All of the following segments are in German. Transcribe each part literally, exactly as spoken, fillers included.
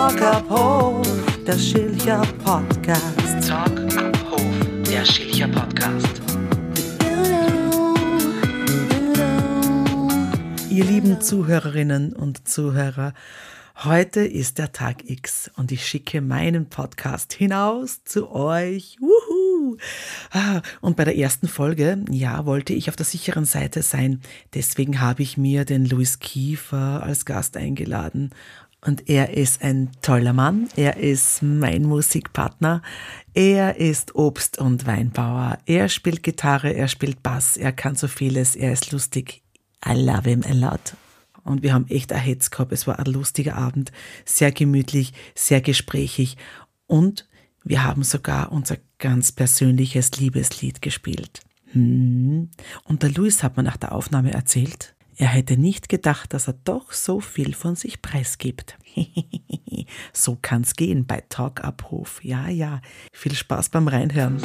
Talk ab Hof, der Schilcher Podcast. Talk ab Hof, der Schilcher Podcast. Ihr lieben Zuhörerinnen und Zuhörer, heute ist der Tag X und ich schicke meinen Podcast hinaus zu euch. Wuhu! Und bei der ersten Folge, ja, wollte ich auf der sicheren Seite sein. Deswegen habe ich mir den Luis Kiefer als Gast eingeladen. Und er ist ein toller Mann. Er ist mein Musikpartner. Er ist Obst- und Weinbauer. Er spielt Gitarre, er spielt Bass, er kann so vieles, er ist lustig. I love him a lot. Und wir haben echt ein Hetz gehabt. Es war ein lustiger Abend, sehr gemütlich, sehr gesprächig. Und wir haben sogar unser ganz persönliches Liebeslied gespielt. Hm. Und der Luis hat mir nach der Aufnahme erzählt, er hätte nicht gedacht, dass er doch so viel von sich preisgibt. So kann's gehen bei Talk ab Hof. Ja, ja. Viel Spaß beim Reinhören.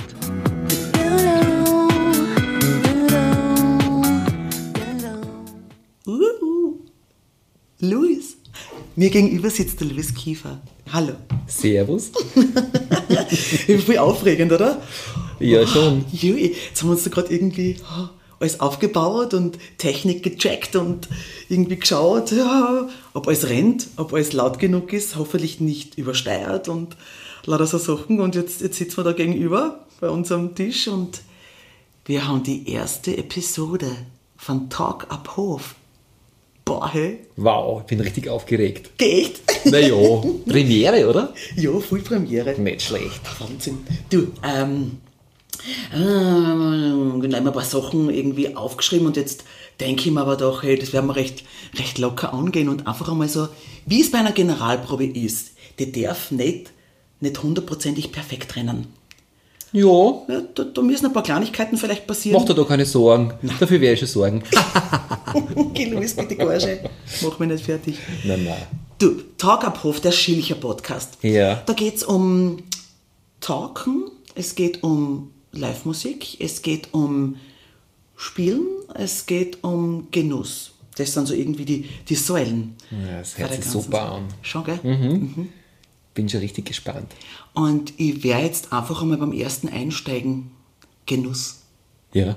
Uh, Luis, mir gegenüber sitzt der Luis Kiefer. Hallo. Servus. Voll aufregend, oder? Ja, schon. Oh, jui, jetzt haben wir uns da gerade irgendwie oh, alles aufgebaut und Technik gecheckt und irgendwie geschaut, ja, ob alles rennt, ob alles laut genug ist, hoffentlich nicht übersteuert und lauter so Sachen. Und jetzt, jetzt sitzen wir da gegenüber bei unserem Tisch und wir haben die erste Episode von Talk ab Hof. Boah, hey. Wow, ich bin richtig aufgeregt. Geht? Naja, Premiere, oder? Ja, voll Premiere. Nicht schlecht. Wahnsinn. Du, ähm, äh, genau, ein paar Sachen irgendwie aufgeschrieben und jetzt denke ich mir aber doch, hey, das werden wir recht, recht locker angehen und einfach einmal so, wie es bei einer Generalprobe ist, die darf nicht, nicht hundertprozentig perfekt rennen. Ja. Ja, da, da müssen ein paar Kleinigkeiten vielleicht passieren. Mach dir da keine Sorgen. Nein. Dafür werde ich schon sorgen. Geh, Luis, bitte Gage. Mach mich nicht fertig. Nein, nein. Du, Talk ab Hof, der Schilcher Podcast. Ja. Da geht es um Talken, es geht um Live-Musik, es geht um Spielen, es geht um Genuss. Das sind so irgendwie die, die Säulen. Ja, das hört sich super an. Schon, gell? Mhm. Mhm. Bin schon richtig gespannt. Und ich werde jetzt einfach einmal beim ersten einsteigen. Genuss. Ja.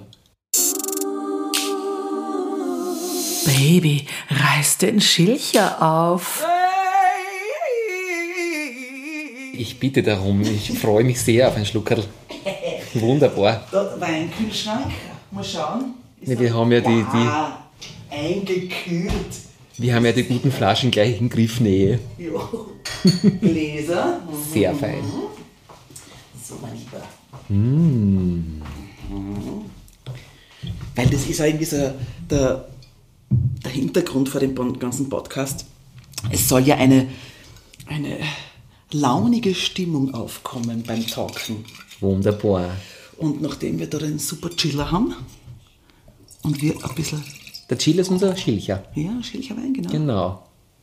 Baby, reiß den Schilcher auf. Ich bitte darum. Ich freue mich sehr auf ein Schluckerl. Wunderbar. Dort war ein Kühlschrank. Mal schauen. Nee, wir haben ja die, die, wow, eingekühlt. wir haben ja die guten Flaschen gleich in Griffnähe. Ja. Gläser. Sehr fein. So, mein Lieber. Mm. Weil das ist irgendwie so der, der Hintergrund vor dem ganzen Podcast. Es soll ja eine, eine launige Stimmung aufkommen beim Talken. Wunderbar. Und nachdem wir da den super Chiller haben und wir ein bisschen... Der Chill ist unser Schilcher. Ja, Schilcher Wein, genau. Genau.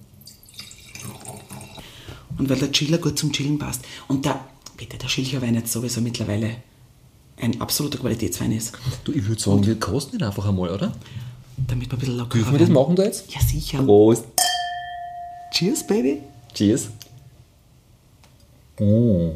Und weil der Chiller gut zum Chillen passt. Und der, bitte, der Schilcher Wein jetzt sowieso mittlerweile ein absoluter Qualitätswein ist. Du, ich würde sagen, wir kosten ihn einfach einmal, oder? Damit wir ein bisschen locker Dürfen wir das machen da jetzt? Ja, sicher. Prost. Cheers, Baby. Cheers. Mm.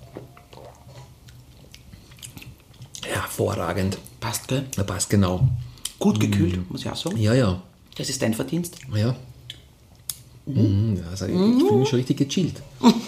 Hervorragend. Passt, gell? Ja, passt genau. Gut gekühlt, mm. muss ich auch sagen. Ja, ja. Das ist dein Verdienst. Ja. Mm. Ja, also ich ich fühle mich schon richtig gechillt.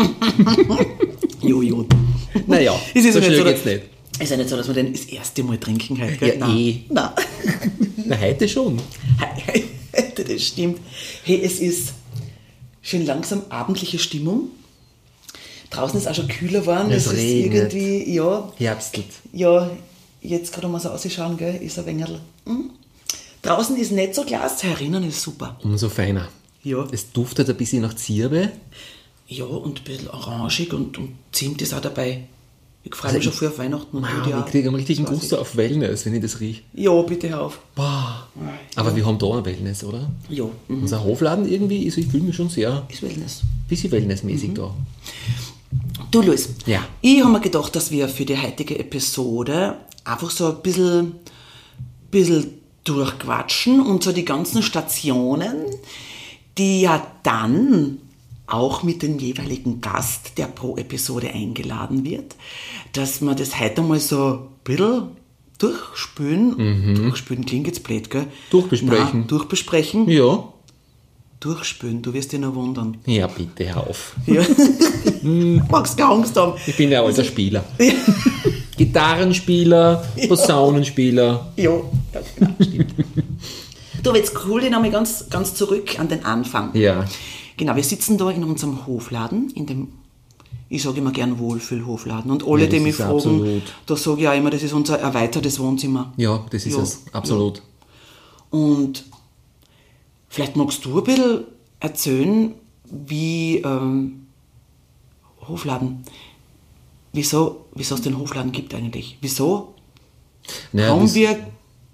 Jojo. Naja, ist so ja schnell so, geht's nicht. Ist ja nicht so, dass wir den das erste Mal trinken heute, gell? Ja, Nein. eh. Nein. Na, heute schon. Das stimmt. Hey, es ist schön langsam abendliche Stimmung. Draußen ist auch schon kühler geworden. Es ist regnet. irgendwie, ja, Herbstelt. ja, jetzt gerade mal so ausschauen, gell, ist ein wenig. Hm? Draußen ist nicht so Glas, herinnen ist super. Umso feiner. Ja. Es duftet ein bisschen nach Zirbe. Ja, und ein bisschen orangig und, und Zimt ist auch dabei. Ich freue Also mich schon ich- früh auf Weihnachten. Und Wow, heute ich auch. kriege einen richtigen Das weiß Gusto auf Wellness, wenn ich das rieche. ich. Ja, bitte hör auf. Boah. Aber wir haben da ein Wellness, oder? Ja, mhm. Unser Hofladen irgendwie, also ich fühle mich schon sehr ist Wellness. bisschen wellnessmäßig Mhm. da. Du, Luis, Ja. ich habe mir gedacht, dass wir für die heutige Episode einfach so ein bisschen, bisschen durchquatschen und so die ganzen Stationen, die ja dann auch mit dem jeweiligen Gast, der pro Episode eingeladen wird, dass wir das heute mal so ein bisschen durchspülen. Mhm. Durchspülen klingt jetzt blöd, gell? Durchbesprechen. Nein, durchbesprechen. Ja. Durchspülen, du wirst dich noch wundern. Ja, bitte, hör auf. Ja. Magst keine Angst haben. Ich bin ja ein alter Spieler. Gitarrenspieler, Posaunenspieler. Ja, genau, stimmt. Du, jetzt hol dich nochmal ganz, ganz zurück an den Anfang. Ja. Genau, wir sitzen da in unserem Hofladen, in dem, ich sage immer gern Wohlfühlhofladen. Und alle, Ja, das die mich ist fragen, absolut. da sage ich auch immer, das ist unser erweitertes Wohnzimmer. Ja, das ist Ja, es, absolut. Ja. Und vielleicht magst du ein bisschen erzählen, wie ähm, Hofladen, wieso, wieso es den Hofladen gibt eigentlich? Wieso Naja, haben das- wir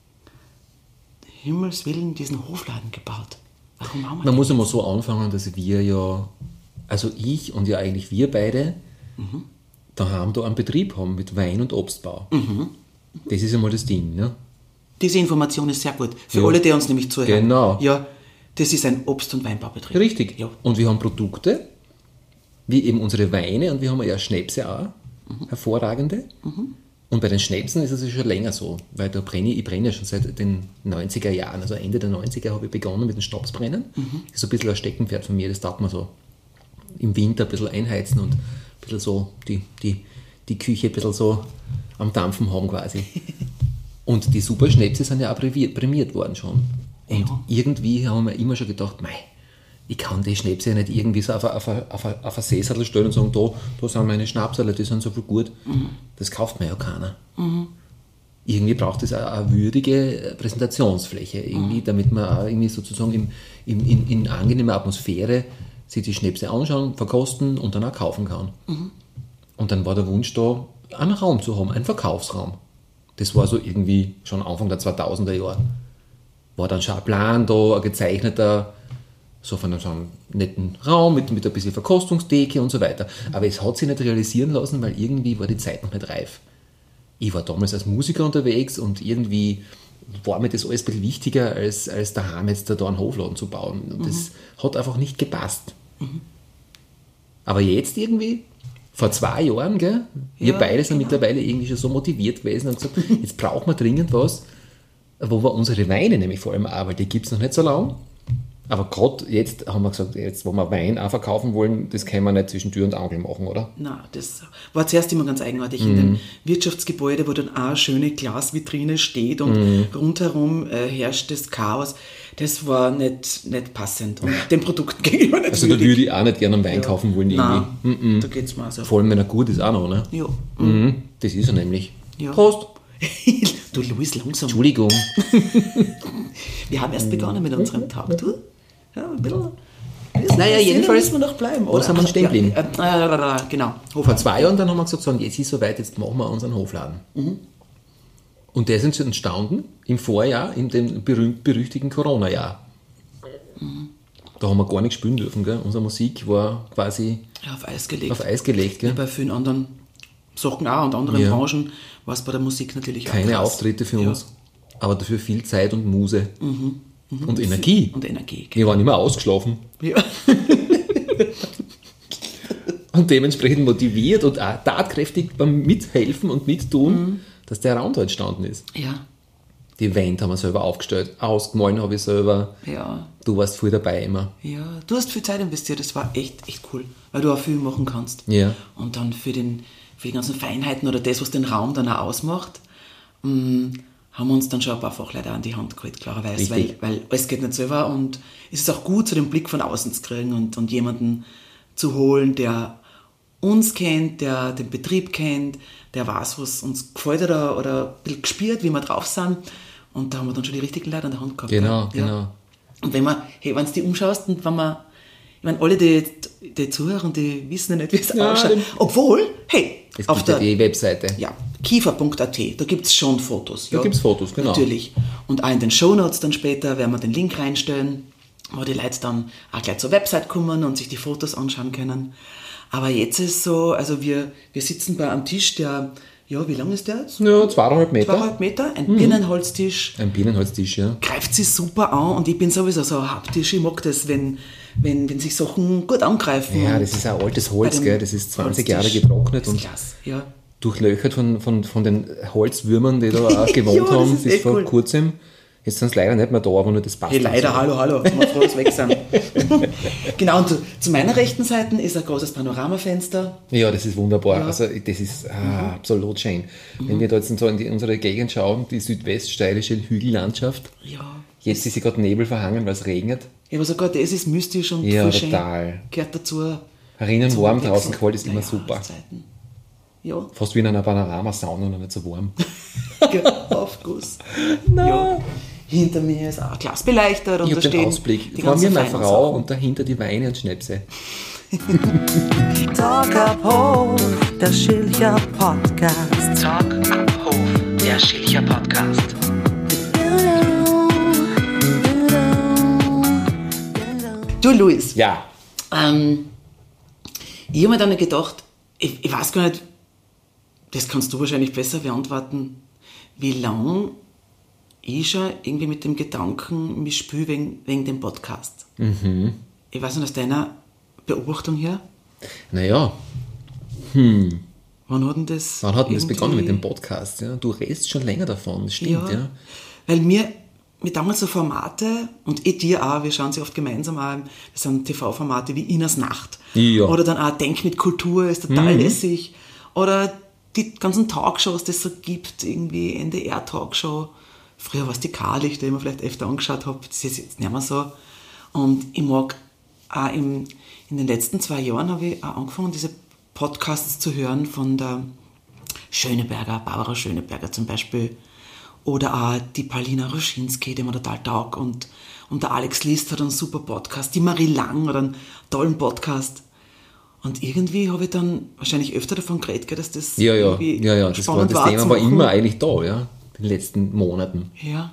Himmels Willen diesen Hofladen gebaut? Warum haben wir Man den? muss einmal so anfangen, dass wir ja, also ich und ja eigentlich wir beide, Mhm. daheim da einen Betrieb haben mit Wein- und Obstbau. Mhm. Das ist einmal das Ding, ne? Diese Information ist sehr gut. Für Ja. alle, die uns nämlich zuhören. Genau. Ja, das ist ein Obst- und Weinbaubetrieb. Richtig. Ja. Und wir haben Produkte, wie eben unsere Weine und wir haben ja Schnäpse auch, hervorragende. Und bei den Schnäpsen ist es ja schon länger so, weil da brenne ich, ich brenne ja schon seit den neunziger Jahren, also Ende der neunziger habe ich begonnen mit dem Schnapsbrennen. Das ist so ein bisschen ein Steckenpferd von mir, das taugt man so im Winter ein bisschen einheizen und ein bisschen so die, die, die Küche ein bisschen so am Dampfen haben quasi. Und die Superschnäpse sind ja auch prämiert, prämiert worden schon. Und Ja. irgendwie haben wir immer schon gedacht, mei, ich kann die Schnäpse ja nicht irgendwie so auf ein, auf ein, auf ein, auf ein Seesattel stellen und sagen, da, da sind meine Schnapsale, die sind so viel gut. Das kauft mir ja keiner. Irgendwie braucht es auch eine würdige Präsentationsfläche, irgendwie, damit man auch irgendwie sozusagen im, im, in, in angenehmer Atmosphäre sich die Schnäpse anschauen, verkosten und dann auch kaufen kann. Und dann war der Wunsch da, einen Raum zu haben, einen Verkaufsraum. Das war so irgendwie schon Anfang der zweitausender Jahre. War dann schon ein Plan da, ein gezeichneter, so von einem, so einem netten Raum mit, mit ein bisschen Verkostungstheke und so weiter. Aber es hat sich nicht realisieren lassen, weil irgendwie war die Zeit noch nicht reif. Ich war damals als Musiker unterwegs und irgendwie war mir das alles ein bisschen wichtiger, als, als daheim jetzt da einen Hofladen zu bauen. Und das hat einfach nicht gepasst. Aber jetzt irgendwie, vor zwei Jahren, gell, wir Ja, beide sind genau. mittlerweile irgendwie schon so motiviert gewesen und gesagt, jetzt brauchen wir dringend was, wo wir unsere Weine nämlich vor allem auch, weil die gibt es noch nicht so lange. Aber gerade jetzt haben wir gesagt, jetzt, wo wir Wein auch verkaufen wollen, das können wir nicht zwischen Tür und Angel machen, oder? Na, das war zuerst immer ganz eigenartig Mhm. in dem Wirtschaftsgebäude, wo dann auch eine schöne Glasvitrine steht und Mhm. rundherum äh, herrscht das Chaos. Das war nicht, nicht passend und den Produkten gegenüber nicht Also da würdig. würde ich auch nicht gerne einen Wein kaufen wollen Nein, irgendwie. da geht's mir auch so. Vor allem, wenn er gut ist auch noch, ne? Ja. Mhm. Das ist er nämlich. Ja. Prost! Du, Luis, langsam. Entschuldigung. Wir haben erst begonnen mit unserem Tag, du? Ja, ein bisschen. Naja, jedenfalls- müssen wir noch bleiben. Wo sind wir stehen geblieben? Ja, äh, äh, genau. Vor zwei Jahren dann haben wir gesagt, so, jetzt ist soweit, jetzt machen wir unseren Hofladen. Und der ist uns entstanden im Vorjahr, in dem berühmt-berüchtigten Corona-Jahr. Da haben wir gar nicht spielen dürfen, gell? Unsere Musik war quasi Ja, auf Eis gelegt. auf Eis gelegt, Wie gell? bei vielen anderen Sachen auch und anderen Ja. Branchen war es bei der Musik natürlich auch Keine krass. Auftritte für Ja. uns, aber dafür viel Zeit und Muse. Und Energie. Und Energie. Wir waren immer ausgeschlafen Ja. und dementsprechend motiviert und auch tatkräftig beim Mithelfen und Mittun, dass der Raum da entstanden ist. Ja. Die Wand haben wir selber aufgestellt, ausgemahlen habe ich selber. Ja. Du warst voll dabei immer. Ja. Du hast viel Zeit investiert, das war echt, echt cool, weil du auch viel machen kannst. Ja. Und dann für, den, für die ganzen Feinheiten oder das, was den Raum dann auch ausmacht, mh, haben wir uns dann schon ein paar Fachleute an die Hand geholt, klarerweise, weil, Richtig. weil alles geht nicht selber und es ist auch gut, so den Blick von außen zu kriegen und, und jemanden zu holen, der uns kennt, der den Betrieb kennt, der weiß, was uns gefällt oder, oder ein bisschen gespürt, wie wir drauf sind. Und da haben wir dann schon die richtigen Leute an der Hand gehabt. Genau, ja. genau. Und wenn man, hey, wenn du die umschaust und wenn man, ich meine, alle, die, die zuhören, die wissen ja nicht, wie es Ja, ausschaut. dem- Obwohl, hey, Es auf gibt ja der, die Webseite. ja, kiefer punkt a t, da gibt es schon Fotos. Da ja. gibt's Fotos, genau. Natürlich. Und auch in den Shownotes dann später werden wir den Link reinstellen, wo die Leute dann auch gleich zur Website kommen und sich die Fotos anschauen können. Aber jetzt ist es so, also wir, wir sitzen bei einem Tisch, der ja, wie lang ist der jetzt? Ja, zweieinhalb Meter. Zweieinhalb Meter, ein Birnenholztisch. Ein Birnenholztisch, ja. Greift sich super an und ich bin sowieso so haptisch. Ich mag das, wenn, wenn, wenn sich Sachen gut angreifen. Ja, und das ist ein altes Holz, bei dem gell? Das ist zwanzig Holztisch. Jahre getrocknet Das und ist klasse, ja. durchlöchert von, von, von den Holzwürmern, die da auch gewohnt Ja, das haben ist bis echt vor cool. kurzem. Jetzt sind sie leider nicht mehr da, aber nur das passt. Hey, leider, hallo, hallo, wir froh, dass wir weg sind. Genau, und zu, zu meiner rechten Seite ist ein großes Panoramafenster. Ja, das ist wunderbar. Ja. Also das ist ah, absolut schön. Wenn wir da jetzt so in die, unsere Gegend schauen, die südweststeirische Hügellandschaft, Ja. jetzt ist sie gerade Nebel verhangen, weil es regnet. Ja, aber sogar das ist mystisch und Ja, voll schön. total. Gehört dazu. Herinnen zum warm, Wechsel draußen kalt ist der immer super. Jahreszeiten. Ja, Fast wie in einer Panoramasauna, nur nicht so warm. Aufguss. Ja. Hinter mir ist auch glasbeleuchtet und Ich da habe den stehen Ausblick. die Vor mir ganzen meine feinen Frau Sachen. und dahinter die Weine und Schnäpse. Talk ab Hof, der Schilcher Podcast. Talk ab Hof, der Schilcher Podcast. Du, Luis, Ja, ähm, ich habe mir dann gedacht, ich, ich weiß gar nicht, das kannst du wahrscheinlich besser beantworten, wie lange ich schon irgendwie mit dem Gedanken mich spüre wegen, wegen dem Podcast. Mhm. Ich weiß nicht, aus deiner Beobachtung her, naja, wann hat denn das wann hat denn das irgendwie- begonnen mit dem Podcast? Ja? Du redest schon länger davon, das stimmt, Ja, ja. weil mir, mir damals so Formate, und ich dir auch, wir schauen sie oft gemeinsam an, das sind T V-Formate wie Inas Nacht. Ja. Oder dann auch Denk mit Kultur, ist total lässig. Oder die ganzen Talkshows, die es so gibt, irgendwie N D R-Talkshow. Früher war es die Karlicht, die ich mir vielleicht öfter angeschaut habe, das ist jetzt nicht mehr so. Und ich mag auch im, in den letzten zwei Jahren habe ich auch angefangen, diese Podcasts zu hören von der Schöneberger, Barbara Schöneberger zum Beispiel. Oder auch die Paulina Ruschinski, die mir total taugt. Und, und der Alex List hat einen super Podcast. Die Marie Lang hat einen tollen Podcast. Und irgendwie habe ich dann wahrscheinlich öfter davon geredet, gell, dass das Ja, ja, irgendwie ja, ja. Das, war, spannend das Thema zu war machen. immer eigentlich da, ja, in den letzten Monaten. Ja.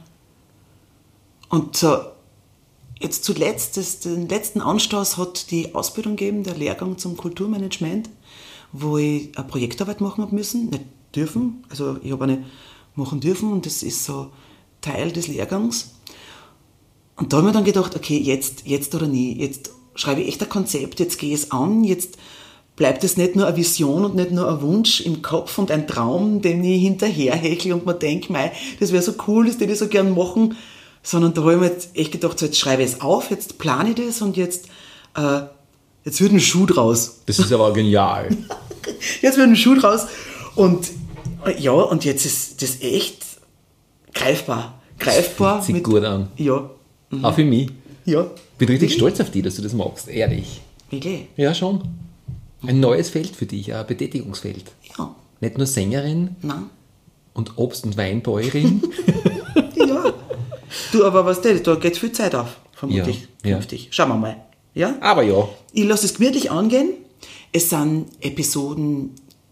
Und so, jetzt zuletzt, das, den letzten Anstoß hat die Ausbildung gegeben, der Lehrgang zum Kulturmanagement, wo ich eine Projektarbeit machen habe müssen, nicht dürfen, also ich habe eine machen dürfen und das ist so Teil des Lehrgangs. Und da habe ich mir dann gedacht, okay, jetzt, jetzt oder nie, jetzt schreibe ich echt ein Konzept, jetzt gehe ich es an, jetzt bleibt es nicht nur eine Vision und nicht nur ein Wunsch im Kopf und ein Traum, den ich hinterherhechle und mir denke, mei, das wäre so cool, das würde ich so gern machen, sondern da habe ich mir jetzt echt gedacht, so jetzt schreibe ich es auf, jetzt plane ich das und jetzt, äh, jetzt wird ein Schuh draus. Das ist aber genial. Jetzt wird ein Schuh draus und äh, ja, und jetzt ist das echt greifbar. Greifbar. Sieht gut an. Ja, Auch für mich. ja. Bin richtig Wirklich? stolz auf dich, dass du das magst, ehrlich. Wirklich? Ja, schon. Ein neues Feld für dich, ein Betätigungsfeld. Ja. Nicht nur Sängerin Nein. und Obst- und Weinbäuerin. Ja. Du, aber was denn? Da geht viel Zeit auf, vermutlich, Ja, ja. künftig. Schauen wir mal. Ja? Aber ja, Ich lasse es gemütlich angehen. Es sind Episoden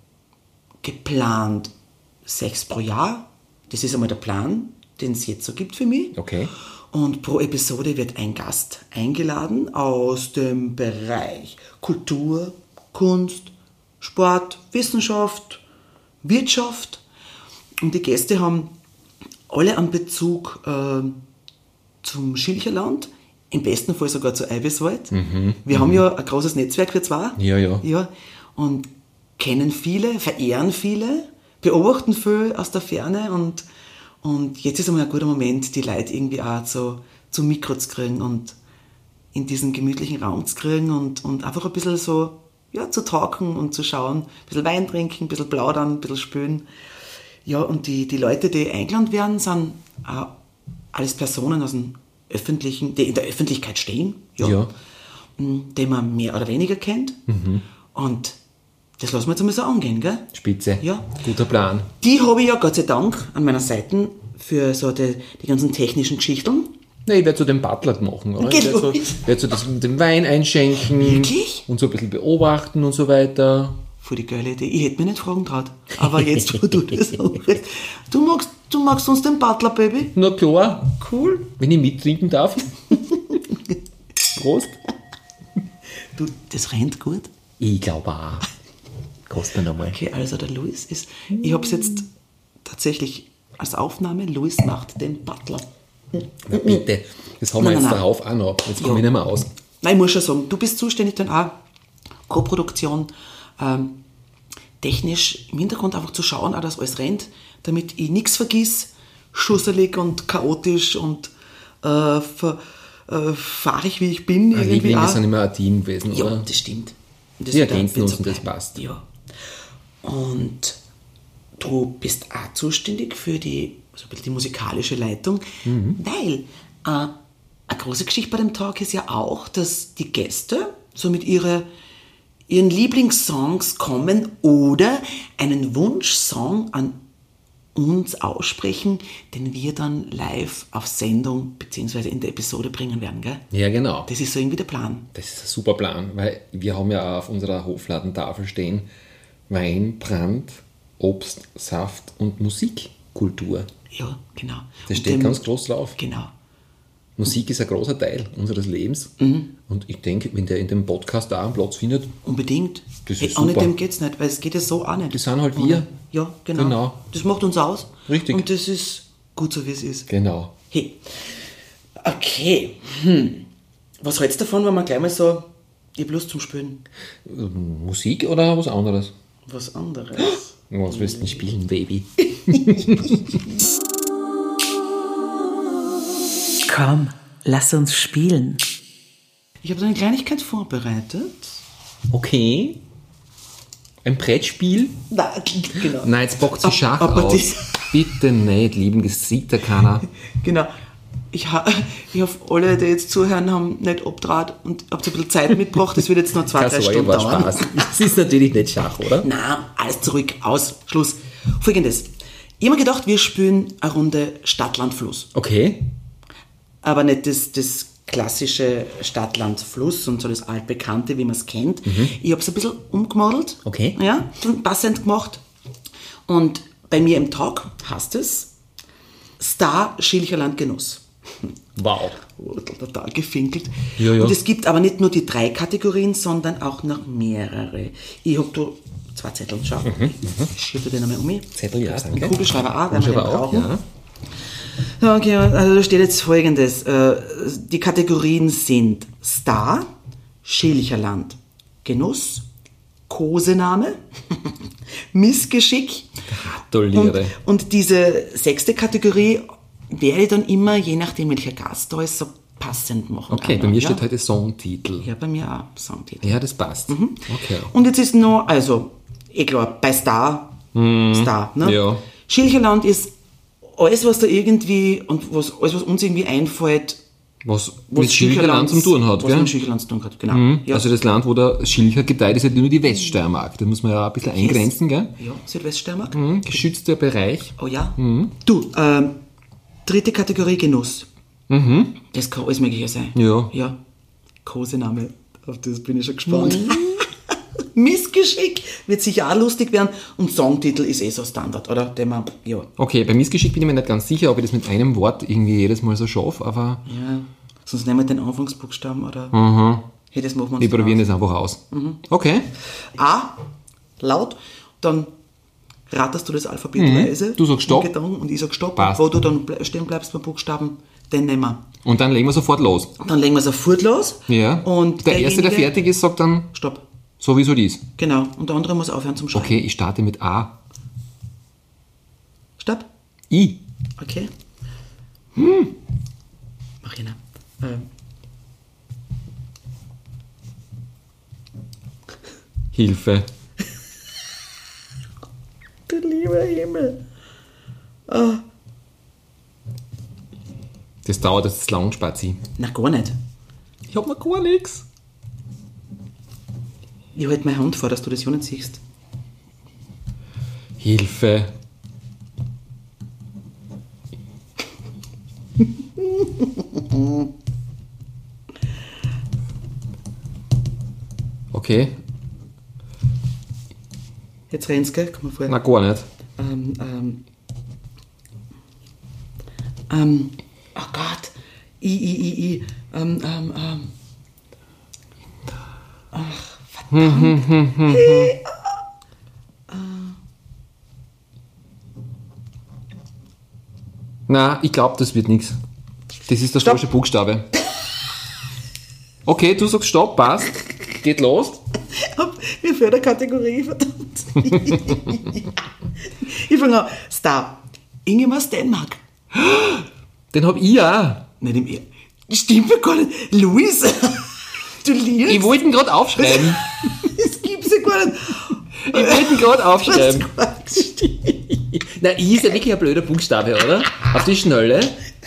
geplant, sechs pro Jahr. Das ist einmal der Plan, den es jetzt so gibt für mich. okay. Und pro Episode wird ein Gast eingeladen aus dem Bereich Kultur, Kunst, Sport, Wissenschaft, Wirtschaft. Und die Gäste haben alle einen Bezug äh, zum Schilcherland, im besten Fall sogar zu Eiweswald. Wir haben ja ein großes Netzwerk, wir zwei. Ja, ja. ja. Und kennen viele, verehren viele, beobachten viel aus der Ferne und Und jetzt ist einmal ein guter Moment, die Leute irgendwie auch so zum Mikro zu kriegen und in diesen gemütlichen Raum zu kriegen und, und einfach ein bisschen so ja, zu talken und zu schauen, ein bisschen Wein trinken, ein bisschen plaudern, ein bisschen spülen. Ja, und die, die Leute, die eingeladen werden, sind auch alles Personen aus dem Öffentlichen, die in der Öffentlichkeit stehen, ja, Ja. die man mehr oder weniger kennt. Und das lassen wir jetzt einmal so angehen, gell? Spitze. Ja. Guter Plan. Die habe ich ja Gott sei Dank an meiner Seite für so die, die ganzen technischen Geschichten. Ne, ich werde so den Butler machen, oder? Ich Genau. werde so, werd so das, den Wein einschenken. Wirklich? Und so ein bisschen beobachten und so weiter. Für die geile Idee. Ich hätte mich nicht fragen traut. Aber jetzt, wo du das ansprichst. Du magst, du magst uns den Butler, Baby? Na klar, Cool. wenn ich mittrinken darf. Prost. Du, das rennt gut. Ich glaube auch. Kosten nochmal. Okay, also der Luis ist, ich habe es jetzt tatsächlich als Aufnahme, Luis macht den Butler. Na bitte, das haben wir Nein, jetzt nein, darauf auch noch. Jetzt komme Ja. ich nicht mehr aus. Nein, ich muss schon sagen, du bist zuständig dann auch, Co-Produktion, ähm, technisch im Hintergrund einfach zu schauen, auch dass alles rennt, damit ich nichts vergiss, schusselig und chaotisch und äh, ver, äh, fahrig wie ich bin. Ein irgendwie Liebling, wir auch. sind immer ein Team gewesen, Ja, oder? das stimmt. Und das Wir wird auch- ergänzen wird uns so und das bleiben. passt. Ja. Und du bist auch zuständig für die, so ein bisschen die musikalische Leitung, Mhm. weil äh, eine große Geschichte bei dem Tag ist ja auch, dass die Gäste so mit ihre, ihren Lieblingssongs kommen oder einen Wunschsong an uns aussprechen, den wir dann live auf Sendung bzw. in der Episode bringen werden. Gell? Ja, genau. Das ist so irgendwie der Plan. Das ist ein super Plan, weil wir haben ja auch auf unserer Hofladentafel stehen Wein, Brand, Obst, Saft und Musikkultur. Ja, genau. Das Und steht dem- ganz groß drauf. Genau. Musik ist ein großer Teil unseres Lebens. Mhm. Und ich denke, wenn der in dem Podcast auch einen Platz findet, Unbedingt. Das Hey, ist auch nicht super. dem geht es nicht, weil es geht ja so auch nicht. Das sind halt wir. Ja, genau. Genau. Das macht uns aus. Richtig. Und das ist gut so, wie es ist. genau. Hey. Okay. Hm. Was hältst du davon, wenn man gleich mal so, ich hab Lust zum Spielen? Musik oder was anderes? Was anderes. Was willst du denn spielen, Baby? Komm, lass uns spielen. Ich habe so eine Kleinigkeit vorbereitet. Okay. Ein Brettspiel? Na, genau. Nein, jetzt bockt sie Ab- Schach aber aus. die- Bitte nicht, lieben, das sieht ja keiner. Genau. Ich, ha, ich hoffe, alle, die jetzt zuhören, haben nicht abdraht und habt ein bisschen Zeit mitgebracht. Das wird jetzt noch zwei, Keine drei Sorge, Stunden war dauern. Spaß. Das ist natürlich nicht Schach, oder? Na, alles zurück, aus, Schluss. Folgendes. Ich habe mir gedacht, wir spielen eine Runde Stadt, Land, Fluss. Okay. Aber nicht das, das klassische Stadt, Land, Fluss und so das altbekannte, wie man es kennt. Ich habe es ein bisschen umgemodelt. Okay. Ja, und passend gemacht. Und bei mir im Talk heißt es Star, Schilcherland, Genuss. Wow. Total gefinkelt. Ja, ja. Und es gibt aber nicht nur die drei Kategorien, sondern auch noch mehrere. Ich habe da zwei Zettel, schau. Ich schiebe den einmal um mich. Zettel, ja, Einen danke. Kugelschreiber auch, werden wir den Kugelschreiber auch, brauchen. ja. Ja, okay, also da steht jetzt Folgendes. Äh, Die Kategorien sind Star, Schilcherland, Genuss, Kosename, Missgeschick. Gratuliere. Und, und diese sechste Kategorie werde ich dann immer, je nachdem welcher Gast da ist, so passend machen. Okay, bei können, mir ja? steht heute Songtitel. Ja, bei mir auch Songtitel. Ja, das passt. Okay. Und jetzt ist noch, also, eh klar, bei Star, Star, ne? Ja. Schilcherland ist alles, was da irgendwie, und was, alles, was uns irgendwie einfällt, Was, was mit Schilcherland zum tun hat, was gell? mit Schilcherland zu tun hat, genau. Ja. Also das Land, wo der Schilcher gedeiht, ist ja nur die Weststeiermark. Da muss man ja ein bisschen eingrenzen, gell? ja, Südweststeiermark. Mhm. Geschützter Bereich. Oh ja. Du, ähm, dritte Kategorie Genuss. Das kann alles Mögliche sein. Ja. Ja. Kosename, auf das bin ich schon gespannt. Missgeschick wird sicher auch lustig werden und Songtitel ist eh so Standard, oder? Den man, ja. Okay, bei Missgeschick bin ich mir nicht ganz sicher, ob ich das mit einem Wort irgendwie jedes Mal so schaffe, aber Ja. Sonst nehmen wir den Anfangsbuchstaben, oder? Hey, das machen wir uns wir probieren drauf. das einfach aus. Okay. A, laut, dann ratterst du das alphabetweise. Du sagst Stopp. im Gedanken und ich sag Stopp. Passt. Wo du dann ble- stehen bleibst beim Buchstaben, den nehmen wir. Und dann legen wir sofort los. Dann legen wir sofort los. Ja. Und der Erste, der derjenige- fertig ist, sagt dann, Stopp. so wie so dies. Genau. Und der andere muss aufhören zum Schreiben. Okay, ich starte mit A. Stopp. I. Okay. Hm. Mach ich noch. Ähm. Hilfe. Du lieber Himmel. Das dauert jetzt lang, Spazi. Na, gar nicht. Ich hab noch gar nichts. Ich halte meine Hand vor, dass du das ja nicht siehst. Hilfe. Okay, Jetzt rennt's, gell? Komm mal vor. na gar nicht. Ähm, ähm. Ähm. Oh Gott. I, I, I, I. Ähm, ähm, ähm. Ach, verdammt. Na, ich glaube, das wird nichts. Das ist der Stopp. falsche Buchstabe. Okay, du sagst Stopp, passt. Geht los. Mir fehlt eine Kategorie, verdammt. Ich fange an. Star. Ingemar Stenmark. Den hab ich auch. Nicht im Er- Stimmt mir gar nicht. Luis. Du liest. Ich wollte ihn gerade aufschreiben. Das gibt's ja gar nicht. Ich wollte ihn gerade aufschreiben. Das kann nicht stimmen. Na, I ist ja wirklich ein blöder Buchstabe, oder? Auf die Schnelle.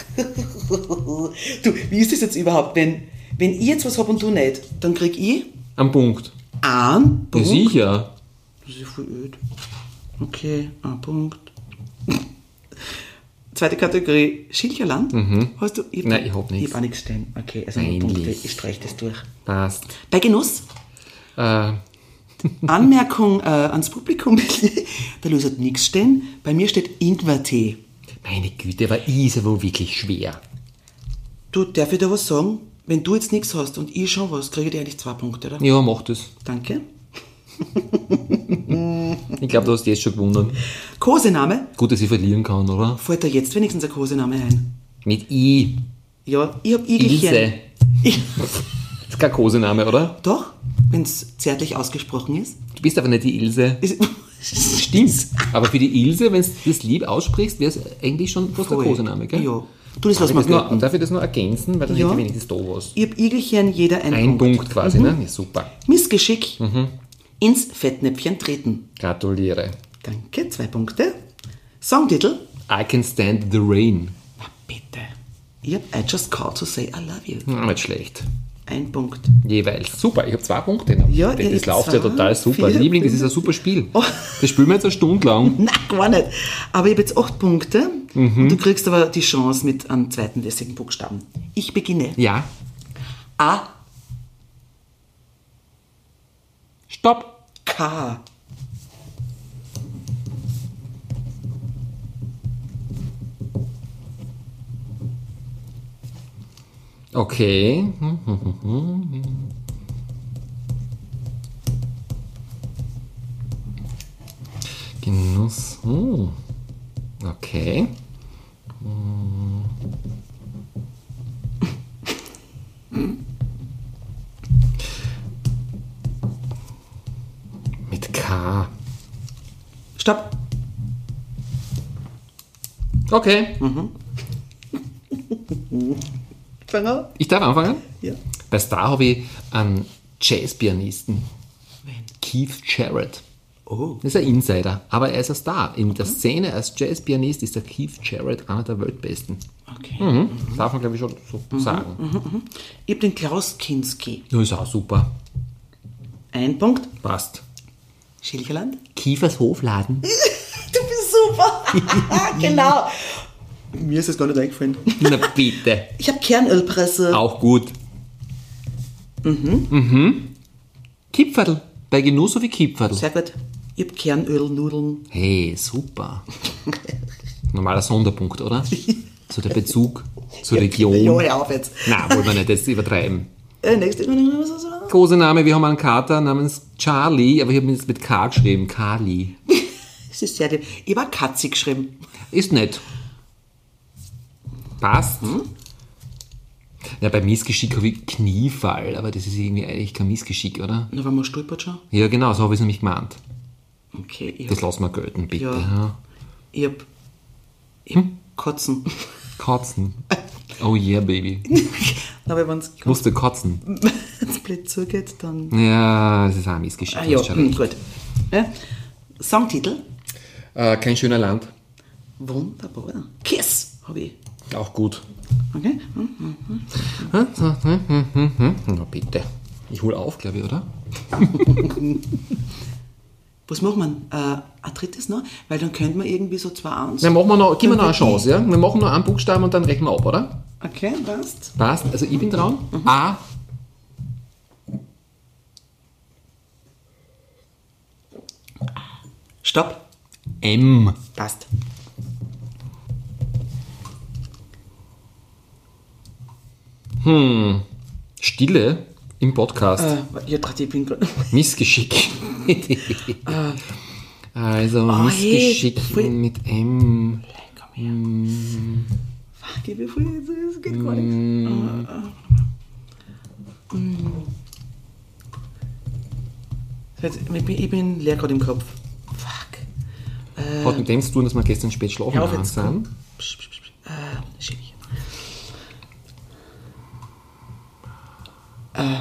Du, wie ist das jetzt überhaupt? Wenn, wenn ich jetzt was hab und du nicht, dann krieg ich Am Punkt. einen Ja, Punkt. sicher. Das ist ja voll öd. Okay, ein Punkt. Zweite Kategorie, Schilcherland. Hast du? Ich Nein, ich hab nichts. Ich hab auch nichts stehen. Okay, also Peinlich. null Punkte. Ich streiche das durch. Passt. Bei Genuss, Äh, Anmerkung äh, ans Publikum, der Luis hat nichts stehen. Bei mir steht Ingwertee. meine Güte, aber I ist ja wohl wirklich schwer. Du, darf ich dir was sagen? Wenn du jetzt nichts hast und ich schon was, kriege ich dir eigentlich zwei Punkte, oder? Ja, mach das. Danke. Ich glaube, du hast jetzt schon gewonnen. Kosename, Gut, dass ich verlieren kann, oder? fällt dir jetzt wenigstens ein Kosename ein? Mit I. Ja, ich hab Igelchen. Ilse. Ich, Das ist kein Kosename, oder? doch, wenn es zärtlich ausgesprochen ist. Du bist aber nicht die Ilse. ist Stimmt. Aber für die Ilse, wenn du das lieb aussprichst, wäre es eigentlich schon fast der Voll. Kosename, gell? Ja. Du, das Darf lass ich mal das, nur, gelten. darf ich das nur ergänzen? Weil dann Ja. hätte ich wenigstens da was. Ich hab Igelchen, jeder ein, Ein Punkt. Punkt quasi, ne? Ja, super. Missgeschick. Ins Fettnäpfchen treten. Gratuliere. Danke, zwei Punkte. Songtitel. I can stand the rain. Na bitte. Ich hab I just called to say I love you. Hm, nicht schlecht. Ein Punkt. Jeweils. Super, ich habe zwei Punkte. Ja, das ihr das habt läuft ja zwei, total super. vier, Liebling, das ist ein fünf. super Spiel. Oh. Das spielen wir jetzt eine Stunde lang. Na, gar nicht. Aber ich habe jetzt acht Punkte. Mhm. Und du kriegst aber die Chance mit einem zweiten lässigen Buchstaben. Ich beginne. Ja. A, Stopp. K. Okay. Genuss. Hm. Okay. Mit K. Stopp. Okay. Fang an. Ich darf anfangen? Ja. Bei Star habe ich einen Jazzpianisten. Wen? Keith Jarrett. Oh. Das ist ein Insider, aber er ist ein Star. In der Szene als Jazzpianist ist der Keith Jarrett einer der Weltbesten. Okay. Mhm. Das darf man, glaube ich, schon so sagen. Ich hab den Klaus Kinski. Das ist auch super. Ein Punkt. Passt. Schilcherland. Kiefers Hofladen. Du bist super. Genau. Mir ist das gar nicht eingefallen. Na bitte. Ich habe Kernölpresse. Auch gut. Mhm. Mhm. Kipferl. Bei Genuss so wie Kipferl. Sehr gut. Ich habe Kernölnudeln. Hey, super. Normaler Sonderpunkt, oder? So der Bezug zur Region. Ja, hör auf jetzt. Nein, wollen wir nicht jetzt übertreiben. Äh, nächste. Was hast du da? Kosename, wir haben einen Kater namens Charlie, aber ich habe ihn jetzt mit K geschrieben. Kali. Das ist sehr lieb. Ich habe Katzi geschrieben. Ist nett. Passt. Ja, bei Missgeschick habe ich Kniefall, aber das ist irgendwie eigentlich kein Missgeschick, oder? Na, wenn man stolpert schon. Ja, genau, so habe ich es nämlich gemeint. Okay, ich Das hab, lassen wir gelten, bitte. Ja. Ja. ich hab, ich hab Kotzen. Kotzen. Oh yeah, Baby. Aber wenn es Ich musste kotzen. blöd zugeht, dann... Ja, das ist auch ein Missgeschick. Ah, du ja, hast schon hm, recht. gut. Ja. Songtitel? Äh, kein schöner Land. Wunderbar. Kiss habe ich. Auch gut. Okay. Na bitte. Ich hole auf, glaube ich, oder? Was machen wir? Äh, ein drittes noch? Weil dann könnten wir irgendwie so zwei eins. Dann machen wir noch, gib mir noch eine Dann wird Chance, ja? Wir machen noch einen Buchstaben und dann rechnen wir ab, oder? Okay, passt. Passt. Also ich bin dran. A. Stopp. M. Passt. Stille im Podcast. Äh, ja, ich bin gerade... Missgeschick. also hey, Missgeschick voll- mit M. Mm. Fuck, wie viel das geht gar nichts. Mm. Ich bin, ich bin leer gerade im Kopf. Fuck. Äh, Hat mit dem zu tun, dass wir gestern spät schlafen Hör auf gegangen jetzt, sind. komm. Psch, psch, psch. Äh, Schädchen. Äh.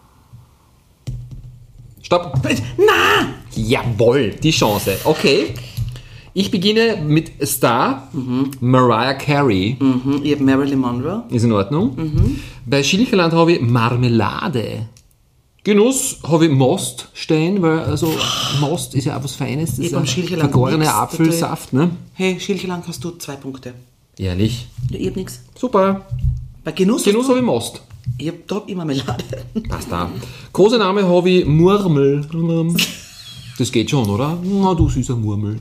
Stopp! Na! Jawohl, die Chance. Okay. Ich beginne mit Star, mhm. Mariah Carey. Mhm. Ich habe Marilyn Monroe. Ist in Ordnung. Mhm. Bei Schilcherland habe ich Marmelade. Genuss habe ich Most stehen, weil also Most ist ja auch was Feines. Das Ich ist beim ein Schilcherland vergorener nix, Apfelsaft. Ne? Hey, Schilcherland hast du zwei Punkte. Ehrlich? Ja, ich hab nix. Super. Bei Genuss, Genuss hast habe du? ich Most. Ich hab da immer Marmelade. Passt da. Kosename habe ich Murmel. Das geht schon, oder? Na, du süßer Murmel.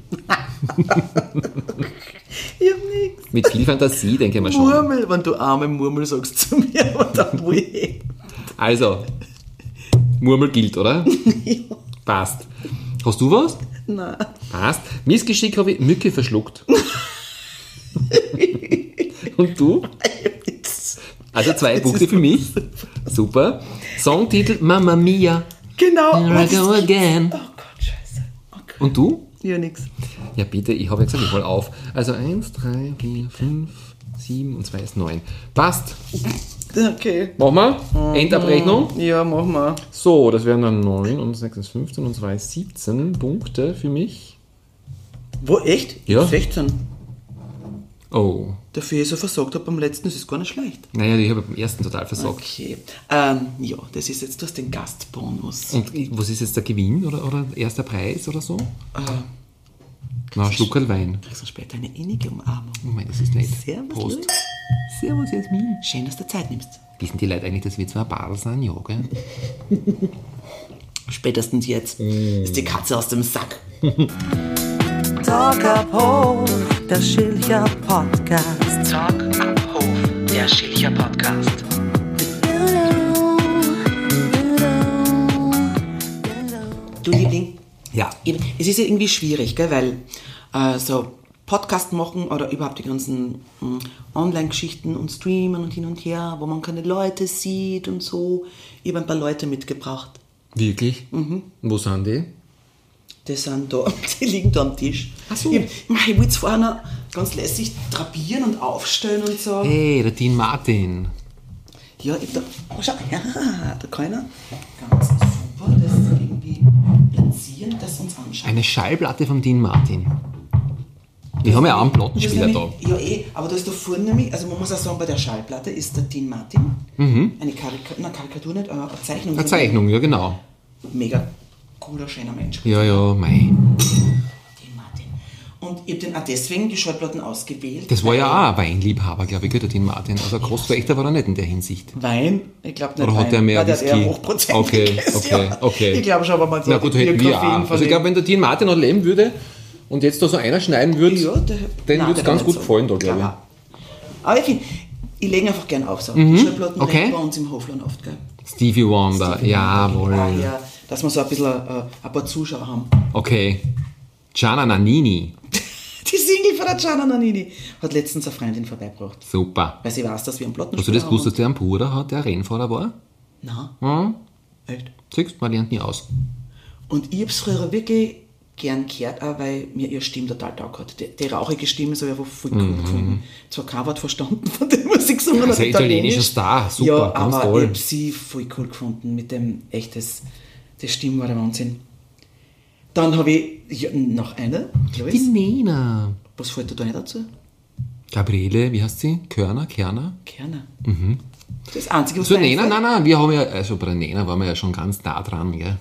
Ich hab nix. Mit viel Fantasie, denke ich mal schon. Murmel, wenn du arme Murmel sagst zu mir, aber dann wo ich hin. Also, Murmel gilt, oder? Ja. Passt. Hast du was? Nein. Passt. Missgeschick habe ich Mücke verschluckt. Und du? Ich hab nix. Also zwei Punkte für mich. Super. Songtitel Mamma Mia. Genau. Here I go again. Oh Gott, scheiße. Okay. Und du? Ja, nix. Ja, bitte, ich habe ja gesagt, ich hol auf. Also eins, drei, vier, fünf, sieben und zwei ist neun. Passt. Okay. Machen wir. Endabrechnung. Ja, machen wir. So, das wären dann neun und sechs ist fünfzehn und zwei ist siebzehn Punkte für mich. Wo, echt? Ja. sechzehn. Oh. Dafür ich so versagt habe beim letzten, das ist gar nicht schlecht. Naja, ich habe beim ersten total versagt. Okay. Ähm, ja, das ist jetzt, du hast den Gastbonus. Und was ist jetzt der Gewinn oder, oder erster Preis oder so? Äh, Na, ein Schluckerl Wein. kriegst du später eine innige Umarmung. Oh mein, das ist nett. Servus, Prost. Louis. Servus, Jasmin. Schön, dass du Zeit nimmst. Wissen die Leute eigentlich, dass wir zwar ein Paar sind? Ja, gell? Spätestens jetzt ist die Katze aus dem Sack. Talk ab Hof, der Schilcher Podcast. Talk ab Hof, der Schilcher Podcast. Du Liebling, Ja. eben, es ist ja irgendwie schwierig, gell, weil äh, so Podcast machen oder überhaupt die ganzen mh, Online-Geschichten und Streamen und hin und her, wo man keine Leute sieht und so. Ich habe ein paar Leute mitgebracht. Wirklich? Mhm. Wo sind die? Die sind da, die liegen da am Tisch. Ach so. Ich, ich wollte es vorher noch ganz lässig drapieren und aufstellen und so. Hey, der Dean Martin. Ja, ich da, oh, schau, ja, da kann einer ganz super das irgendwie platzieren, das uns anschaut. Eine Schallplatte von Dean Martin. Wir haben ja auch einen Plattenspieler Das da. ist nämlich- Ja, eh, aber da ist da vorne nämlich, also man muss auch sagen, bei der Schallplatte ist der Dean Martin, eine Karikatur, na, Karikatur nicht, aber eine Zeichnung. Mhm. Eine Zeichnung, ja genau. Mega cooler, schöner Mensch. Ja, ja, mei. Dean Martin. Und ich habe den auch deswegen die Schallplatten ausgewählt. Das war ja weil- auch ein Weinliebhaber, glaube ich, gell, der Dean Martin. Also ein Kostverächter war er nicht in der Hinsicht. Wein? Ich glaube nicht Oder hat Wein. der mehr Weil der hat eher Whisky? hochprozentiges, Okay, okay, ja. okay. Ich glaube schon, aber man so Na gut, hätten wir auch. Also ich glaube, wenn der Dean Martin noch leben würde und jetzt da so einer schneiden würde, ja, der, den nein, würde es der ganz war gut nicht gefallen da, glaube Klar. Aber ich finde, ich lege einfach gern auf so. Die Schallplatten okay. legen bei uns im Hofland oft, gell? ich. Stevie Wonder, jawohl. Daher, dass wir so ein bisschen äh, ein paar Zuschauer haben. Okay. Gianna Nannini, Die Single von der Gianna Nannini hat letztens eine Freundin vorbeigebracht. super. Weil sie weiß, dass wir einen Hast du Plattenspieler das gewusst, haben. dass der einen Bruder hat, der Rennfahrer war? Nein, Hm? echt. Siehst, man lernt nie aus. Und ich habe es früher wirklich gern gehört, auch weil mir ihre Stimme total taugt hat. Die, die rauchige Stimme ist aber einfach voll cool gefunden. Zwar kein Wort verstanden von dem, was sie gesungen hat. Also ein italienischer Italienisch. Star, super, ja, ganz aber toll. ich habe sie voll cool gefunden mit dem echtes, die Stimme war der Wahnsinn. Dann habe ich ja, noch eine, Die Lois. Nena. Was fällt dir da nicht dazu? Gabriele, wie heißt sie? Körner, Kerner? Kerner. Das Einzige, was Zur mir Nena? einfällt- Nein, nein, wir haben ja, also bei der Nena waren wir ja schon ganz nah dran, gell?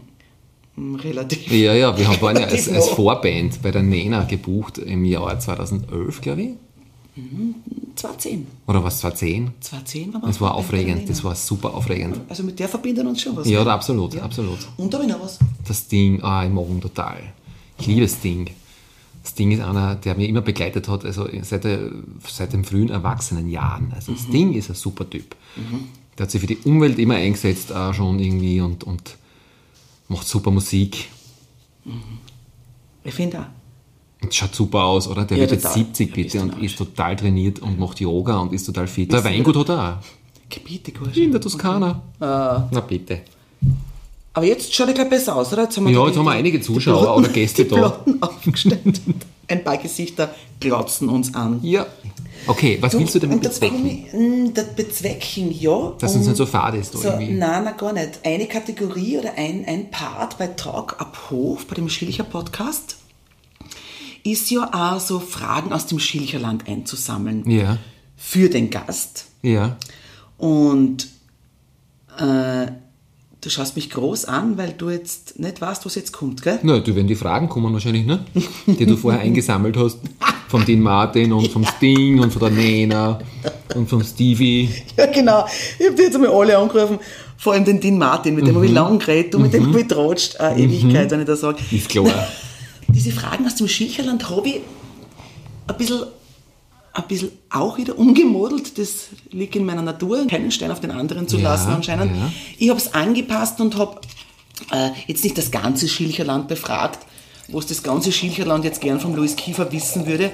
Hm, Relativ. Ja, ja, wir haben- waren ja als, Relativ als nah. Vorband bei der Nena gebucht im Jahr zweitausendelf, glaube ich. zweitausendzehn. Oder was, zweitausendzehn? zweitausendzehn war Das war Vorband bei der aufregend, Nena. das war super aufregend. Also mit der verbinden uns schon was. Ja, gell? absolut, absolut. Und da habe ich noch was. Das Ding, ah, ich mag ihn total. Ich liebe Sting. Sting ist einer, der mich immer begleitet hat, also seit, der, seit den frühen Erwachsenenjahren. Also Mhm. Sting ist ein super Typ. Der hat sich für die Umwelt immer eingesetzt, auch schon irgendwie, und, und macht super Musik. Ich finde auch. Und schaut super aus, oder? Der Ja, wird jetzt total. siebzig, Ja, bitte, bist du und narrisch. ist total trainiert und macht Yoga und ist total fit. Der Weingut hat er auch. Gebiete, In der Toskana. Ah. Na bitte. Aber jetzt schaut er gleich besser aus, oder? Jetzt haben wir Ja, da jetzt haben wir einige Zuschauer Plotten- oder Gäste die da. Plotten aufgestellt. Ein paar Gesichter glotzen uns an. Ja. Okay, was willst du damit und da bezwecken? komm ich- mh, Das Bezwecken, ja. Dass uns um- nicht so fad ist, da so, irgendwie. Nein, nein, gar nicht. Eine Kategorie oder ein, ein Part bei Talk ab Hof, bei dem Schilcher Podcast, ist ja auch so Fragen aus dem Schilcherland einzusammeln. Ja, Für den Gast. ja. Und äh, du schaust mich groß an, weil du jetzt nicht weißt, was jetzt kommt, gell? Na, du, wenn die Fragen kommen wahrscheinlich, ne? Die du vorher eingesammelt hast. Vom Dean Martin und vom Sting und von der Nena und vom Stevie. Ja, genau. Ich habe die jetzt einmal alle angerufen. Vor allem den Dean Martin, mit dem Mhm. habe ich lang geredet, du, mit dem habe ich getratscht. Eine Ewigkeit, wenn ich das sage. Ist klar. Diese Fragen aus dem Schilcherland habe ich ein bisschen, ein bisschen auch wieder umgemodelt. Das liegt in meiner Natur, keinen Stein auf den anderen zu Ja, lassen anscheinend. ja. Ich habe es angepasst und habe äh, jetzt nicht das ganze Schilcherland befragt, wo es das ganze Schilcherland jetzt gern vom Louis Kiefer wissen würde,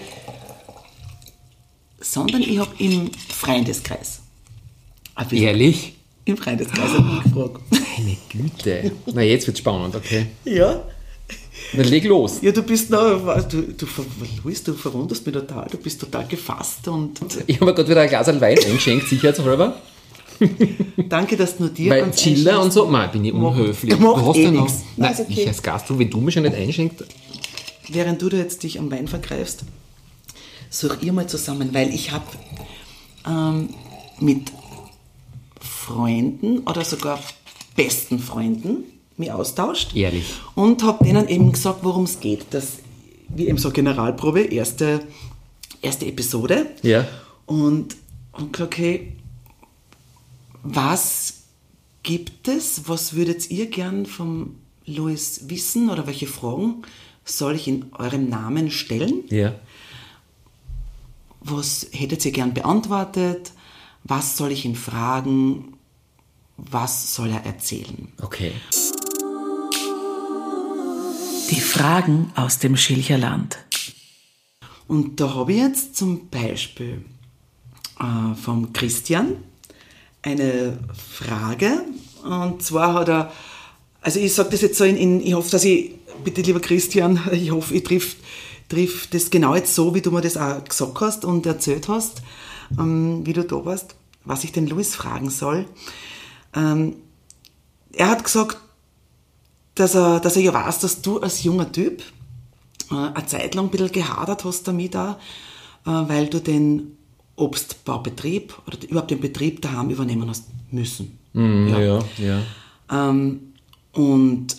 sondern ich habe im Freundeskreis. ein bisschen- Ehrlich? Im Freundeskreis habe ich gefragt. Meine Güte. Na, jetzt wird's spannend, okay. Ja. Dann leg los. Ja, du bist noch, du, du, Luis, du verwunderst mich total, du bist total gefasst und Ich habe mir gerade wieder ein Glas Wein eingeschenkt, sicherheitshalber. danke, dass du nur dir Weil ans Chiller und Einschenken- so, nein, bin ich unhöflich. macht Du hast eh ja noch. nix. Nein, Nein, ist okay. ich als Gast, du, wenn du mich schon nicht einschenkst. Während du da jetzt dich am Wein vergreifst, such ihr mal zusammen, weil ich habe ähm, mit Freunden oder sogar besten Freunden mich austauscht. Ehrlich. Und habe denen eben gesagt, worum es geht. Das, wie eben so Generalprobe, erste, erste Episode. Ja. Und, und gesagt, okay, was gibt es, was würdet ihr gern vom Louis wissen oder welche Fragen soll ich in eurem Namen stellen? Ja. Was hättet ihr gern beantwortet? Was soll ich ihn fragen? Was soll er erzählen? Okay. Die Fragen aus dem Schilcherland. Und da habe ich jetzt zum Beispiel äh, vom Christian eine Frage. Und zwar hat er, also ich sage das jetzt so in, in, ich hoffe, dass ich, bitte lieber Christian, ich hoffe, ich triff, triff das genau jetzt so, wie du mir das auch gesagt hast und erzählt hast, ähm, wie du da warst, was ich den Louis fragen soll. Ähm, er hat gesagt, dass er, dass er ja weiß, dass du als junger Typ äh, eine Zeit lang ein bisschen gehadert hast damit auch, äh, weil du den Obstbaubetrieb oder überhaupt den Betrieb daheim übernehmen hast müssen. Mm, ja, ja. ja. Ähm, und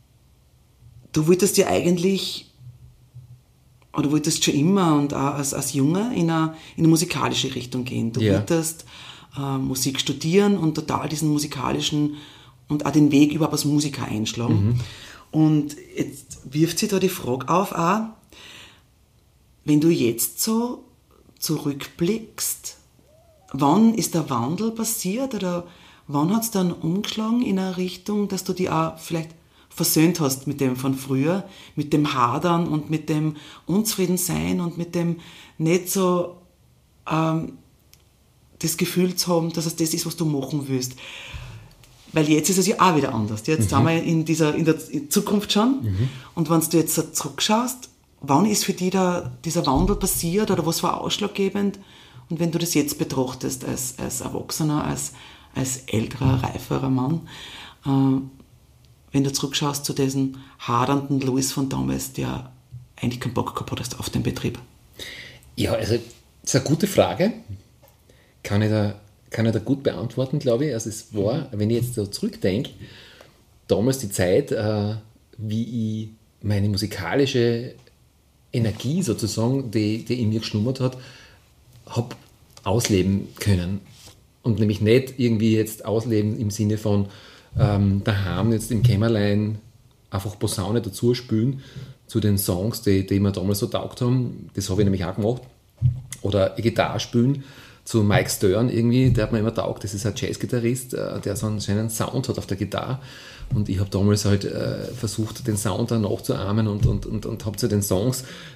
du wolltest ja eigentlich, oder wolltest schon immer und auch als, als Junge in eine, in eine musikalische Richtung gehen. Du Ja. wolltest äh, Musik studieren und total diesen musikalischen und auch den Weg überhaupt als Musiker einschlagen. Und jetzt wirft sich da die Frage auf, auch, wenn du jetzt so zurückblickst, wann ist der Wandel passiert oder wann hat es dann umgeschlagen in eine Richtung, dass du dich auch vielleicht versöhnt hast mit dem von früher, mit dem Hadern und mit dem Unzufriedensein und mit dem nicht so ähm, das Gefühl zu haben, dass es das ist, was du machen willst. Weil jetzt ist es ja auch wieder anders. Jetzt sind wir in dieser in der Zukunft schon. Und wenn du jetzt so zurückschaust, wann ist für dich da dieser Wandel passiert oder was war ausschlaggebend? Und wenn du das jetzt betrachtest als, als Erwachsener, als, als älterer, reiferer Mann, äh, wenn du zurückschaust zu diesem hadernden Louis von damals, der eigentlich keinen Bock gehabt hat auf den Betrieb. Ja, also, das ist eine gute Frage. Kann ich da, kann ich da gut beantworten, glaube ich. Also, es war, wenn ich jetzt so zurückdenke, damals die Zeit, äh, wie ich meine musikalische Energie sozusagen, die, die in mir geschlummert hat, habe ausleben können. Und nämlich nicht irgendwie jetzt ausleben im Sinne von ähm, daheim jetzt im Kämmerlein einfach Posaune dazu spielen zu den Songs, die, die mir damals so taugt haben. Das habe ich nämlich auch gemacht. Oder Gitarre spielen zu Mike Stern irgendwie, der hat mir immer taugt. Das ist ein Jazzgitarrist, äh, der so einen schönen Sound hat auf der Gitarre. Und ich habe damals halt äh, versucht, den Sound dann nachzuahmen und, und, und, und habe zu den Songs, äh,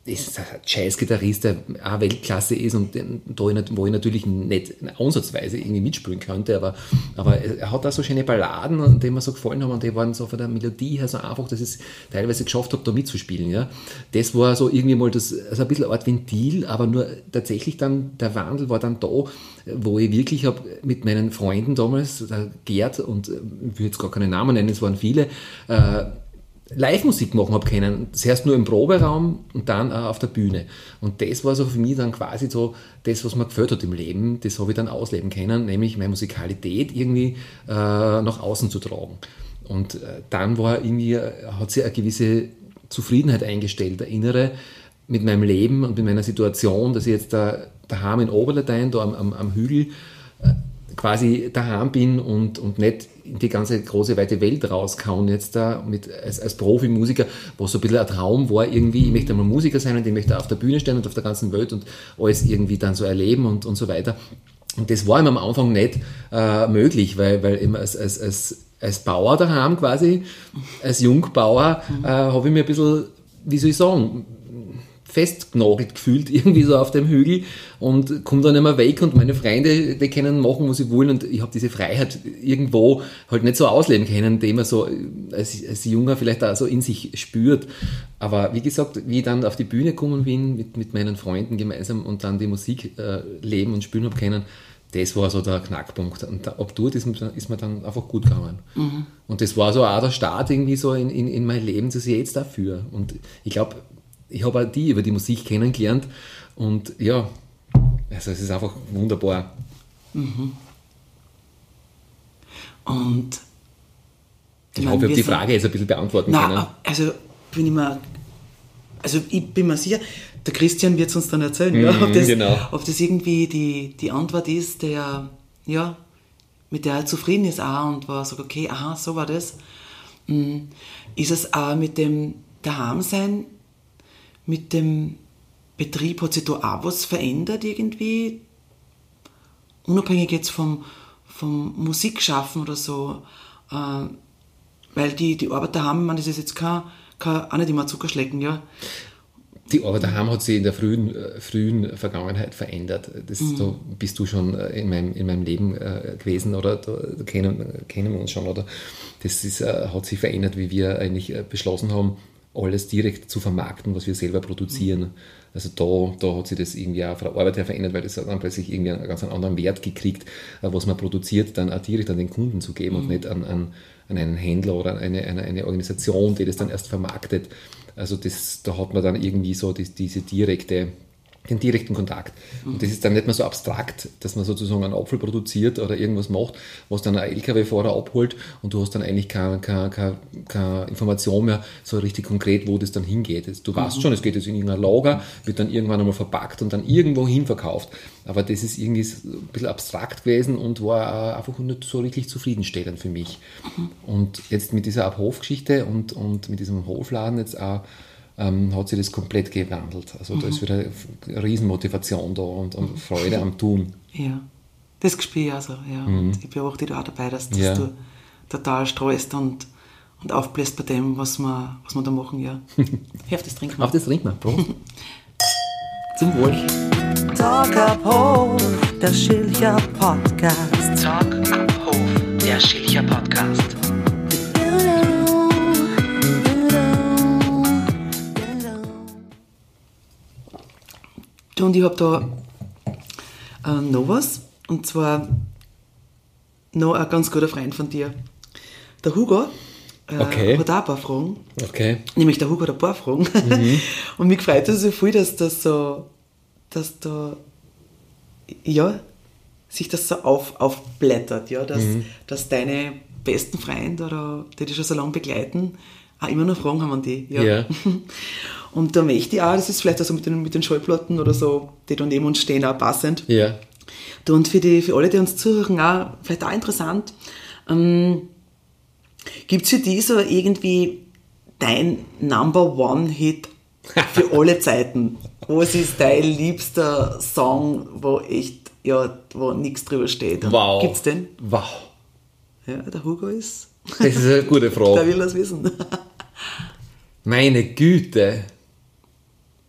ist ein Jazz-Gitarrist, der auch Weltklasse ist und wo ich natürlich nicht ansatzweise irgendwie mitspielen könnte, aber, aber er hat da so schöne Balladen, die mir so gefallen haben und die waren so von der Melodie her so einfach, dass ich es teilweise geschafft habe, da mitzuspielen. Ja. Das war so irgendwie mal das, also ein bisschen eine Art Ventil, aber nur tatsächlich dann, der Wandel war dann da, wo ich wirklich habe mit meinen Freunden damals, der Gerd und ich will jetzt gar keine Namen nennen, es waren viele, äh, Live-Musik machen habe können. Zuerst nur im Proberaum und dann auch auf der Bühne. Und das war so für mich dann quasi so das, was mir gefällt hat im Leben. Das habe ich dann ausleben können, nämlich meine Musikalität irgendwie äh, nach außen zu tragen. Und äh, dann war irgendwie, hat sich eine gewisse Zufriedenheit eingestellt, eine innere, mit meinem Leben und mit meiner Situation, dass ich jetzt da daheim in Oberlatein, da am, am, am Hügel, äh, quasi daheim bin und, und nicht in die ganze große, weite Welt rauskauen jetzt da mit, als, als Profimusiker, was so ein bisschen ein Traum war irgendwie, ich möchte einmal Musiker sein und ich möchte auf der Bühne stehen und auf der ganzen Welt und alles irgendwie dann so erleben und, und so weiter. Und das war ihm am Anfang nicht äh, möglich, weil, weil eben als, als, als, als Bauer daheim quasi, als Jungbauer, äh, habe ich mir ein bisschen, wie soll ich sagen, festgenagelt gefühlt, irgendwie so auf dem Hügel und komme dann nicht mehr weg und meine Freunde, die können machen, was sie wollen und ich habe diese Freiheit irgendwo halt nicht so ausleben können, die man so als, als Junger vielleicht auch so in sich spürt. Aber wie gesagt, wie ich dann auf die Bühne gekommen bin mit, mit meinen Freunden gemeinsam und dann die Musik äh, leben und spielen habe können, das war so der Knackpunkt. Und ab dort ist, ist mir dann einfach gut gegangen. Mhm. Und das war so auch der Start irgendwie so in, in, in mein Leben, dass ich jetzt dafür. Und ich glaube, ich habe auch die über die Musik kennengelernt und ja, also es ist einfach wunderbar. Mhm. Und ich, ich hoffe, ich habe die Frage jetzt ein bisschen beantworten nein, können. Also bin ich mir, also ich bin mir sicher, der Christian wird es uns dann erzählen, mhm, ja, ob, das, genau. ob das irgendwie die, die Antwort ist, der, ja, mit der er zufrieden ist auch und war so, okay, aha, so war das. Ist es auch mit dem Daheimsein, mit dem Betrieb, hat sich da auch was verändert irgendwie? Unabhängig jetzt vom, vom Musikschaffen oder so. Äh, weil die, die Arbeit daheim, man, das ist jetzt kein, kein, auch nicht immer Zuckerschlecken, ja. Die Arbeit daheim hat sich in der frühen, äh, frühen Vergangenheit verändert. Das, mhm. Da bist du schon in meinem, in meinem Leben äh, gewesen oder da, da kennen, kennen wir uns schon. Oder? Das ist, äh, hat sich verändert, wie wir eigentlich äh, beschlossen haben, alles direkt zu vermarkten, was wir selber produzieren. Also da, da hat sich das irgendwie auch von der Arbeit her verändert, weil das hat dann plötzlich irgendwie einen ganz anderen Wert gekriegt, was man produziert, dann auch direkt an den Kunden zu geben mhm. und nicht an, an, an einen Händler oder eine, eine, eine Organisation, die das dann erst vermarktet. Also das, da hat man dann irgendwie so die, diese direkte den direkten Kontakt. Und das ist dann nicht mehr so abstrakt, dass man sozusagen einen Apfel produziert oder irgendwas macht, was dann ein L K W-Fahrer abholt und du hast dann eigentlich keine, keine, keine, keine Information mehr so richtig konkret, wo das dann hingeht. Du weißt mhm. schon, es geht jetzt in irgendein Lager, wird dann irgendwann einmal verpackt und dann irgendwo hin verkauft. Aber das ist irgendwie ein bisschen abstrakt gewesen und war einfach nicht so richtig zufriedenstellend für mich. Mhm. Und jetzt mit dieser Ab-Hof-Geschichte und, und mit diesem Hofladen jetzt auch Ähm, hat sich das komplett gewandelt. Also mhm. da ist wieder eine Riesenmotivation da und, und Freude am Tun. Ja, das spüre ich also. Ja. Mhm. Und ich beobachte dich auch dabei, dass, dass ja. du total streust und, und aufbläst bei dem, was wir, was wir da machen. Ja. Hier, auf das trinken wir. Auf das trinken wir. Prost. Zum Wohl. Talk ab Hof, der Schilcher Podcast. Talk ab Hof, der Schilcher Podcast. Und ich habe da äh, noch was, und zwar noch ein ganz guter Freund von dir. Der Hugo äh, okay. hat auch ein paar Fragen. Okay. Nämlich der Hugo hat ein paar Fragen. Mhm. Und mich freut es so viel, dass das so, dass da, ja, sich das so auf, aufblättert, ja, dass, mhm. dass deine besten Freunde, oder die dich schon so lange begleiten, auch immer noch Fragen haben an die. Ja. Ja. Und da möchte ich auch, das ist vielleicht also mit den, mit den Schallplatten oder so, die da neben uns stehen, auch passend. Ja. Und für, die, für alle, die uns zuhören, auch, vielleicht auch interessant, ähm, gibt es für dich so irgendwie dein Number One Hit für alle Zeiten? Was ist dein liebster Song, wo echt, ja, wo nichts drüber steht? Wow. Gibt's den? Wow. Ja, der Hugo ist... Das ist eine gute Frage. Der will das wissen. Meine Güte.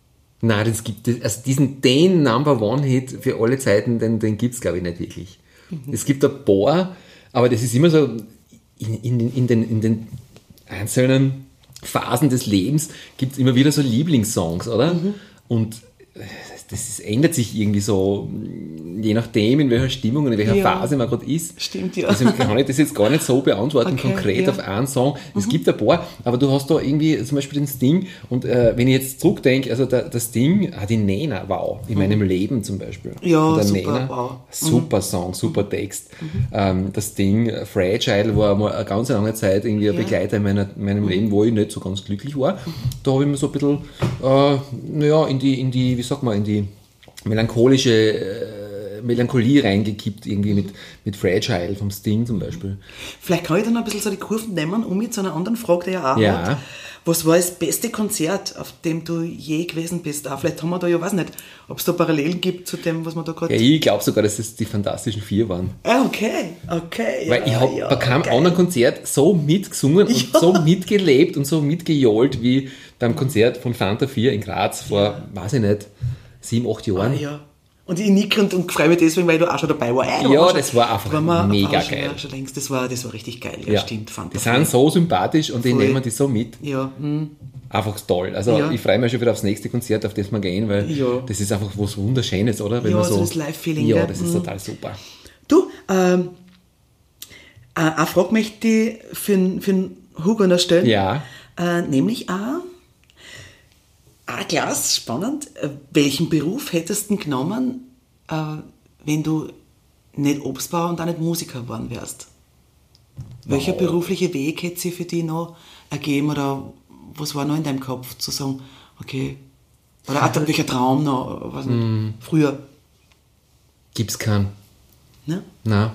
Nein, das gibt es, also diesen, den Number One Hit für alle Zeiten, den, den gibt es, glaube ich, nicht wirklich. Mhm. Es gibt ein paar, aber das ist immer so, in, in, in, den, in den einzelnen Phasen des Lebens gibt es immer wieder so Lieblingssongs, oder? Mhm. Und das ist, ändert sich irgendwie so, je nachdem, in welcher Stimmung und in welcher ja. Phase man gerade ist. Stimmt, ja. Deswegen kann ich das jetzt gar nicht so beantworten, okay, konkret ja. auf einen Song. Es mhm. gibt ein paar, aber du hast da irgendwie zum Beispiel den Sting und äh, wenn ich jetzt zurückdenke, also der, der Sting, ah, die Nena, wow, in mhm. meinem Leben zum Beispiel. Ja, der super, Nena, wow. super mhm. Song, super Text. Mhm. Ähm, das Sting, Fragile, war mal eine ganz lange Zeit irgendwie ein ja. Begleiter in, meiner, in meinem mhm. Leben, wo ich nicht so ganz glücklich war. Da habe ich mir so ein bisschen, äh, naja, in die, in die, wie sagt man, in die melancholische äh, Melancholie reingekippt, irgendwie mit, mit Fragile vom Sting zum Beispiel. Vielleicht kann ich dann ein bisschen so die Kurven nehmen, um jetzt zu einer anderen Frage, die ja auch ja. hat. Was war das beste Konzert, auf dem du je gewesen bist? Auch vielleicht haben wir da, ja, weiß nicht, ob es da Parallelen gibt zu dem, was wir da gerade... Ja, ich glaube sogar, dass es die Fantastischen Vier waren. Ah, okay, okay. Weil ja, ich habe ja, bei keinem geil. anderen Konzert so mitgesungen und ja. so mitgelebt und so mitgejohlt wie beim Konzert von Fanta vier in Graz vor, ja. weiß ich nicht, sieben, acht Jahren. Ah, ja. Und ich nicke und, und freue mich deswegen, weil du auch schon dabei warst. Ja, ja das war einfach war mega schon, geil. Schon längst, das, war, das war richtig geil, ja, ja. stimmt. Die sind so sympathisch und die nehmen die so mit. Ja. Hm. Einfach toll. Also ja. ich freue mich schon wieder aufs nächste Konzert, auf das wir gehen, weil ja. das ist einfach was Wunderschönes, oder? Wenn ja, man so, so das Live-Feeling. Ja, gell? das ist hm. total super. Du, ähm, eine Frage möchte ich für, für den Hugo noch stellen. Ja. Äh, nämlich auch, ah, Klaus, spannend, welchen Beruf hättest du genommen, äh, wenn du nicht Obstbauer und auch nicht Musiker geworden wärst? Wow. Welcher berufliche Weg hätte sich für dich noch ergeben oder was war noch in deinem Kopf, zu sagen, okay, oder auch welcher Traum noch, was nicht, mm. früher? Gibt's keinen. Ne? Nein.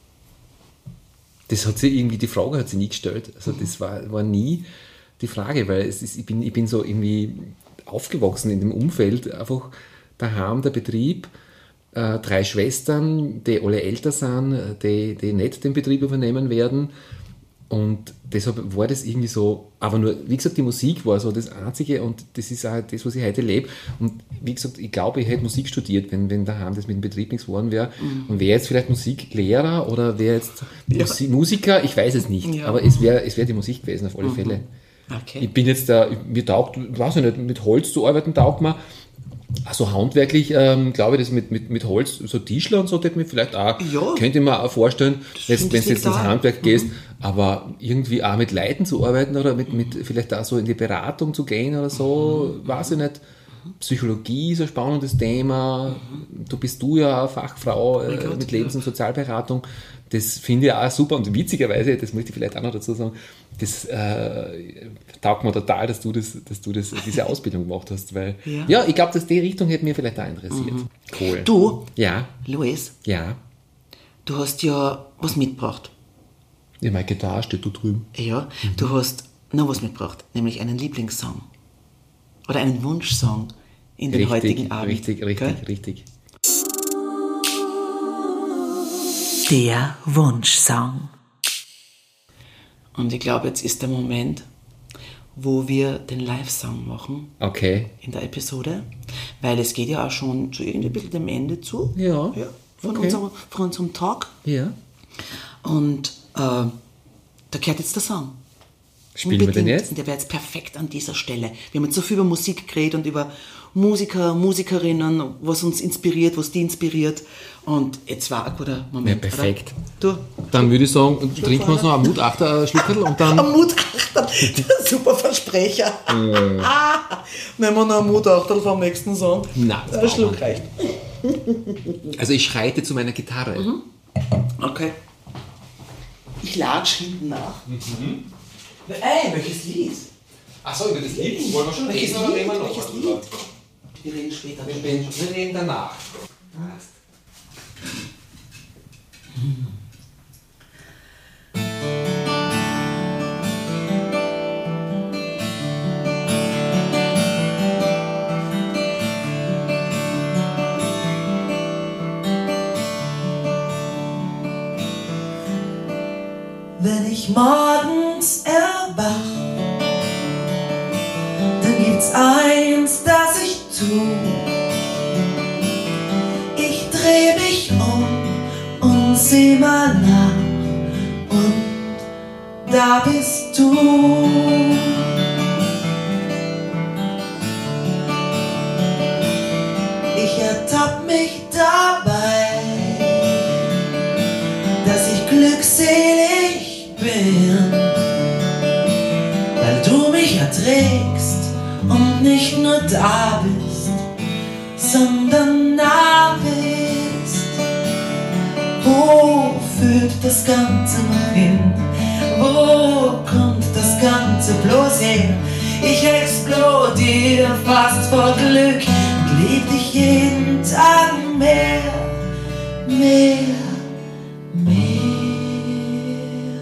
Das hat sie irgendwie, die Frage hat sie nie gestellt. Also das war, war nie die Frage, weil es ist, ich, bin, ich bin so irgendwie aufgewachsen in dem Umfeld, einfach daheim der Betrieb, äh, drei Schwestern, die alle älter sind, die, die nicht den Betrieb übernehmen werden. Und deshalb war das irgendwie so, aber nur, wie gesagt, die Musik war so das Einzige und das ist auch das, was ich heute lebe. Und wie gesagt, ich glaube, ich hätte Musik studiert, wenn, wenn daheim das mit dem Betrieb nichts geworden wäre. Mhm. Und wäre jetzt vielleicht Musiklehrer oder wäre jetzt ja. Musi- Musiker, ich weiß es nicht. Ja. Aber es wäre es wär die Musik gewesen, auf alle mhm. Fälle. Okay. Ich bin jetzt da, mir taugt, weiß ich nicht, mit Holz zu arbeiten taugt mir. Also handwerklich, ähm, glaube ich, das mit, mit, mit Holz, so Tischler und so, das mir vielleicht auch, ja. könnte ich mir auch vorstellen, wenn du jetzt ins Handwerk mhm. gehst, aber irgendwie auch mit Leuten zu arbeiten oder mit, mit vielleicht auch so in die Beratung zu gehen oder so, mhm. weiß ich nicht. Psychologie ist ein spannendes Thema. Mhm. Du bist du ja eine Fachfrau äh, Gott, mit Lebens- und Sozialberatung. Das finde ich auch super und witzigerweise, das möchte ich vielleicht auch noch dazu sagen, das äh, taugt mir total, dass du, das, dass du das, diese Ausbildung gemacht hast, weil ja, ja ich glaube, dass die Richtung hätte mir vielleicht auch interessiert. Mhm. Cool. Du, ja. Luis, ja. du hast ja was mitgebracht. Ja, meine Gitarre steht da drüben. Ja, mhm. du hast noch was mitgebracht, nämlich einen Lieblingssong oder einen Wunschsong in den richtig, heutigen Abend. Richtig, richtig, okay? richtig. Der Wunschsong. Und ich glaube, jetzt ist der Moment, wo wir den Live-Song machen. Okay. In der Episode. Weil es geht ja auch schon zu irgendwie ein bisschen dem Ende zu. Ja. ja von, okay. unserem, von unserem Talk. Ja. Und äh, da gehört jetzt der Song. Spielen wir den jetzt? Und der wäre jetzt perfekt an dieser Stelle. Wir haben jetzt so viel über Musik geredet und über Musiker, Musikerinnen, was uns inspiriert, was die inspiriert. Und jetzt war ein guter Moment. Ja, perfekt. Du? Dann würde ich sagen, trinken wir uns noch einen Mutachter-Schluckerl und dann... Ein Mutachter, super Versprecher. Mm. Ah, nehmen wir noch einen Mutachter vom nächsten Song. Nein, ein Schluck reicht. Also ich schreite zu meiner Gitarre. Mhm. Okay. Ich latsch hinten nach. Mhm. Ey, welches Lied? Achso, über das Lied wollen wir schon welches reden, oder Lied? reden wir noch Welches was Lied? drüber? Wir reden später. Wir reden, wir reden danach. Hm. Wenn ich morgens erwach, dann gibt's eins, das ich tun. Ich dreh mich um und seh mal nach und da bist du. Ich ertapp mich dabei, dass ich glückselig bin, weil du mich erträgst und nicht nur da bist, sondern nah bist. Wo führt das Ganze noch hin? Wo kommt das Ganze bloß her? Ich explodiere fast vor Glück und lieb dich jeden Tag mehr, mehr, mehr.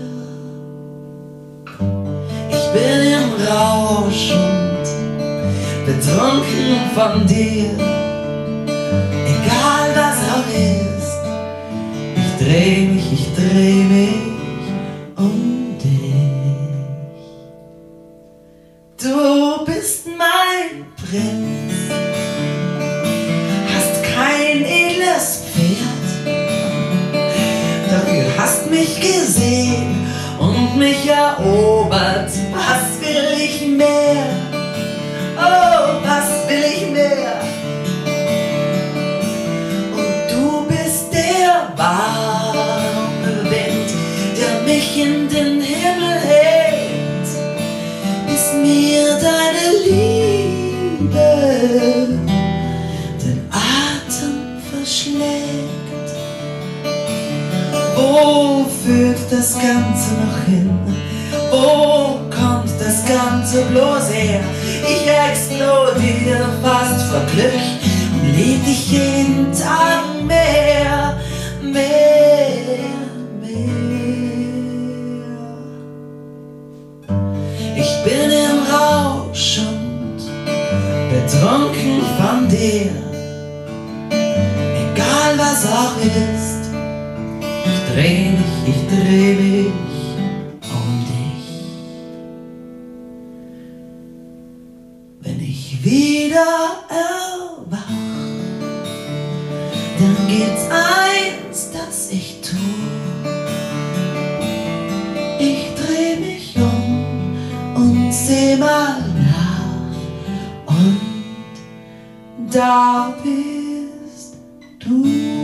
Ich bin im Rausch und betrunken von dir, egal was auch ist. Ich dreh mich, ich dreh mich um dich. Du bist mein Prinz, hast kein edles Pferd, dafür hast mich gesehen und mich erobert. Was will ich mehr? Oh, was will ich mehr? Und du bist der warme Wind, der mich in den Himmel hält, bis mir deine Liebe den Atem verschlägt. Wo führt das Ganze noch hin? Wo kommt das Ganze bloß her? Ich explodiere fast vor Glück und lieb dich jeden Tag mehr, mehr, mehr. Ich bin im Rausch und betrunken von dir, egal was auch ist. Ich dreh mich, ich dreh mich um dich. Wenn ich wieder erwach, dann gibt's eins, das ich tu. Ich dreh mich um und seh mal nach und da bist du.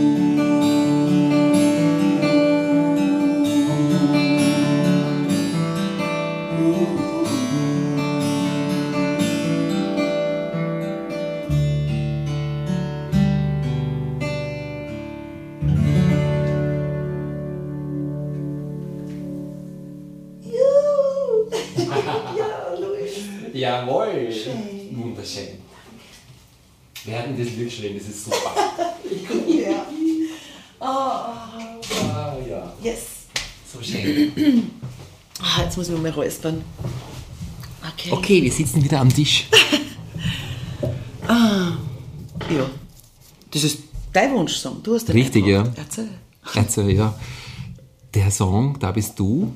Jawohl! Wunderschön. Wir hatten das Lied geschrieben, das ist super. Ja. Oh, Ah, ja. yes. So schön. Ah, jetzt muss ich mal räuspern. Okay. Okay, wir sitzen wieder am Tisch. Ja. Das ist dein Wunschsong. Du hast den Richtig, ja. mitgebracht. Erzähl. Also, ja. Der Song, Da bist du,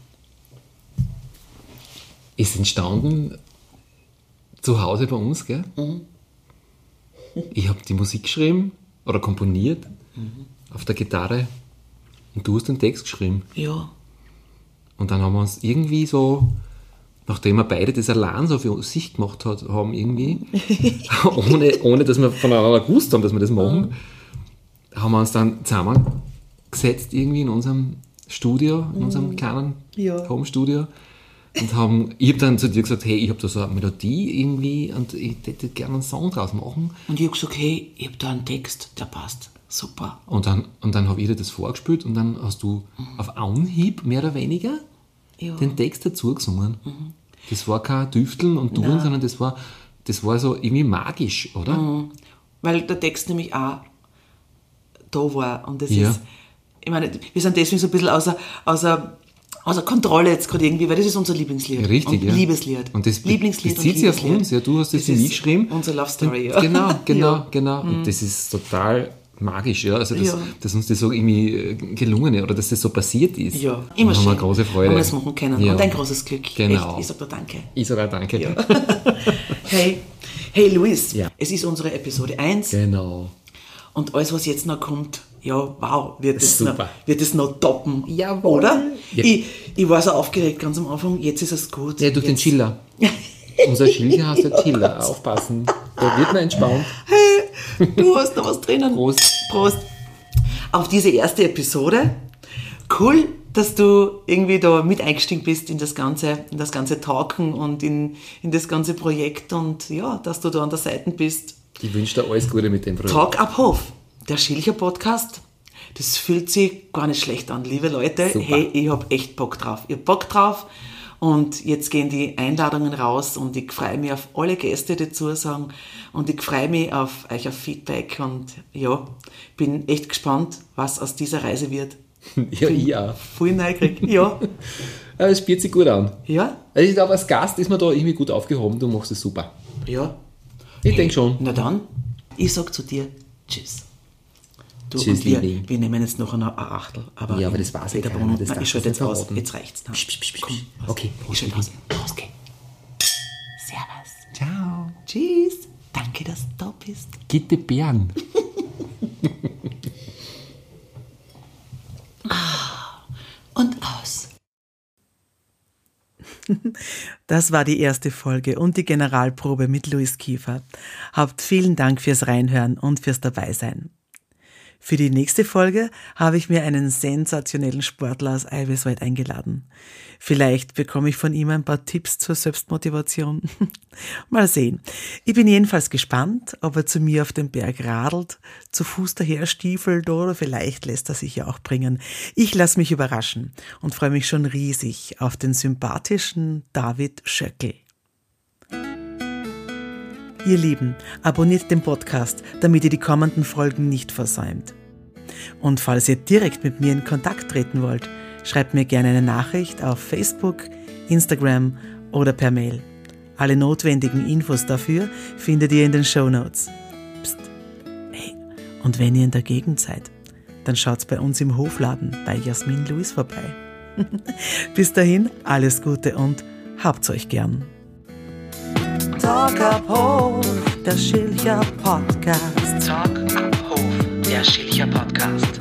ist entstanden zu Hause bei uns, gell? Mhm. Ich habe die Musik geschrieben oder komponiert mhm. auf der Gitarre und du hast den Text geschrieben. Ja. Und dann haben wir uns irgendwie so, nachdem wir beide das allein so für sich gemacht hat, haben, irgendwie, ohne, ohne dass wir voneinander gewusst haben, dass wir das machen, mhm. haben wir uns dann zusammengesetzt irgendwie in unserem Studio, in unserem mhm. kleinen Ja. Home-Studio. Und haben, ich habe dann zu dir gesagt, hey, ich habe da so eine Melodie irgendwie und ich hätte gerne einen Song draus machen. Und ich habe gesagt, hey, ich habe da einen Text, der passt. Super. Und dann, und dann habe ich dir das vorgespielt und dann hast du mhm. auf Anhieb mehr oder weniger Ja. den Text dazu gesungen. Mhm. Das war kein Düfteln und Tun, Nein. sondern das war, das war so irgendwie magisch, oder? Mhm. Weil der Text nämlich auch da war. Und das Ja. ist, ich meine, wir sind deswegen so ein bisschen außer, außer, außer Kontrolle jetzt gerade irgendwie, weil das ist unser Lieblingslied. Richtig, und ja. Liebeslied. Und das be- Lieblingslied bezieht und sich auf Liebeslied. uns, ja, du hast das für ist mich geschrieben. Unsere Love Story, Und ja. Genau, genau, Ja. genau. Und das ist total magisch, ja. Also, dass, Ja. dass uns das so irgendwie gelungen ist oder dass das so passiert ist. Ja, immer da haben schön. wir eine große Freude. Wenn wir das machen können. Ja. Und ein großes Glück. Genau. Echt, ich sag dir danke. Ich sage auch danke. Ja. Hey, hey Luis, Ja. es ist unsere Episode eins Genau. und alles, was jetzt noch kommt, ja, wow, wird es noch, Super. wird es noch toppen. Jawohl. Oder? Ja. Ich, ich war so aufgeregt ganz am Anfang, jetzt ist es gut. Ja, durch den jetzt. Chiller. Unser Schilcher heißt der Chiller. Aufpassen. Da wird man entspannt. Du hast noch was drinnen. Prost. Prost. Auf diese erste Episode. Cool, dass du irgendwie da mit eingestiegen bist in das ganze, in das ganze Talken und in, in das ganze Projekt und ja, dass du da an der Seite bist. Ich wünsche dir alles Gute mit dem Projekt. Talk ab Hof, der Schilcher Podcast. Das fühlt sich gar nicht schlecht an, liebe Leute. Super. Hey, ich hab echt Bock drauf. Ich hab Bock drauf. Und jetzt gehen die Einladungen raus und ich freue mich auf alle Gäste, die zusagen. Und ich freue mich auf euch auf Feedback und ja, bin echt gespannt, was aus dieser Reise wird. Ja, ich auch. Voll neugierig. Ja. Aber es spielt sich gut an. Ja? Also ich glaube, als Gast ist man da irgendwie gut aufgehoben. Du machst es super. Ja. Ich denke schon. Na dann, ich sag zu dir Tschüss. Du, Tschüss, und wir, Liebling. wir nehmen jetzt noch eine Achtel. Aber Ja, aber das war's ja Peter keiner, Brunner, das nein, darfst ich du schalte nicht jetzt aus. verraten. Jetzt reicht's. Na. Psch, psch, psch, psch. Komm, was? Okay, ich Prost, schalte aus. Liebling. Prost, geh. Servus. Ciao. Tschüss. Danke, dass du da bist. Gitte Bären. Und aus. Das war die erste Folge und die Generalprobe mit Luis Kiefer. Habt vielen Dank fürs Reinhören und fürs Dabeisein. Für die nächste Folge habe ich mir einen sensationellen Sportler aus Eiweißwald eingeladen. Vielleicht bekomme ich von ihm ein paar Tipps zur Selbstmotivation. Mal sehen. Ich bin jedenfalls gespannt, ob er zu mir auf den Berg radelt, zu Fuß daher stiefelt oder vielleicht lässt er sich ja auch bringen. Ich lasse mich überraschen und freue mich schon riesig auf den sympathischen David Schöckl. Ihr Lieben, abonniert den Podcast, damit ihr die kommenden Folgen nicht versäumt. Und falls ihr direkt mit mir in Kontakt treten wollt, schreibt mir gerne eine Nachricht auf Facebook, Instagram oder per Mail. Alle notwendigen Infos dafür findet ihr in den Shownotes. Psst. Hey, und wenn ihr in der Gegend seid, dann schaut's bei uns im Hofladen bei Jasmin Luis vorbei. Bis dahin, alles Gute und habt's euch gern. Talk ab Hof, der Schilcher Podcast. Talk ab Hof, der Schilcher Podcast.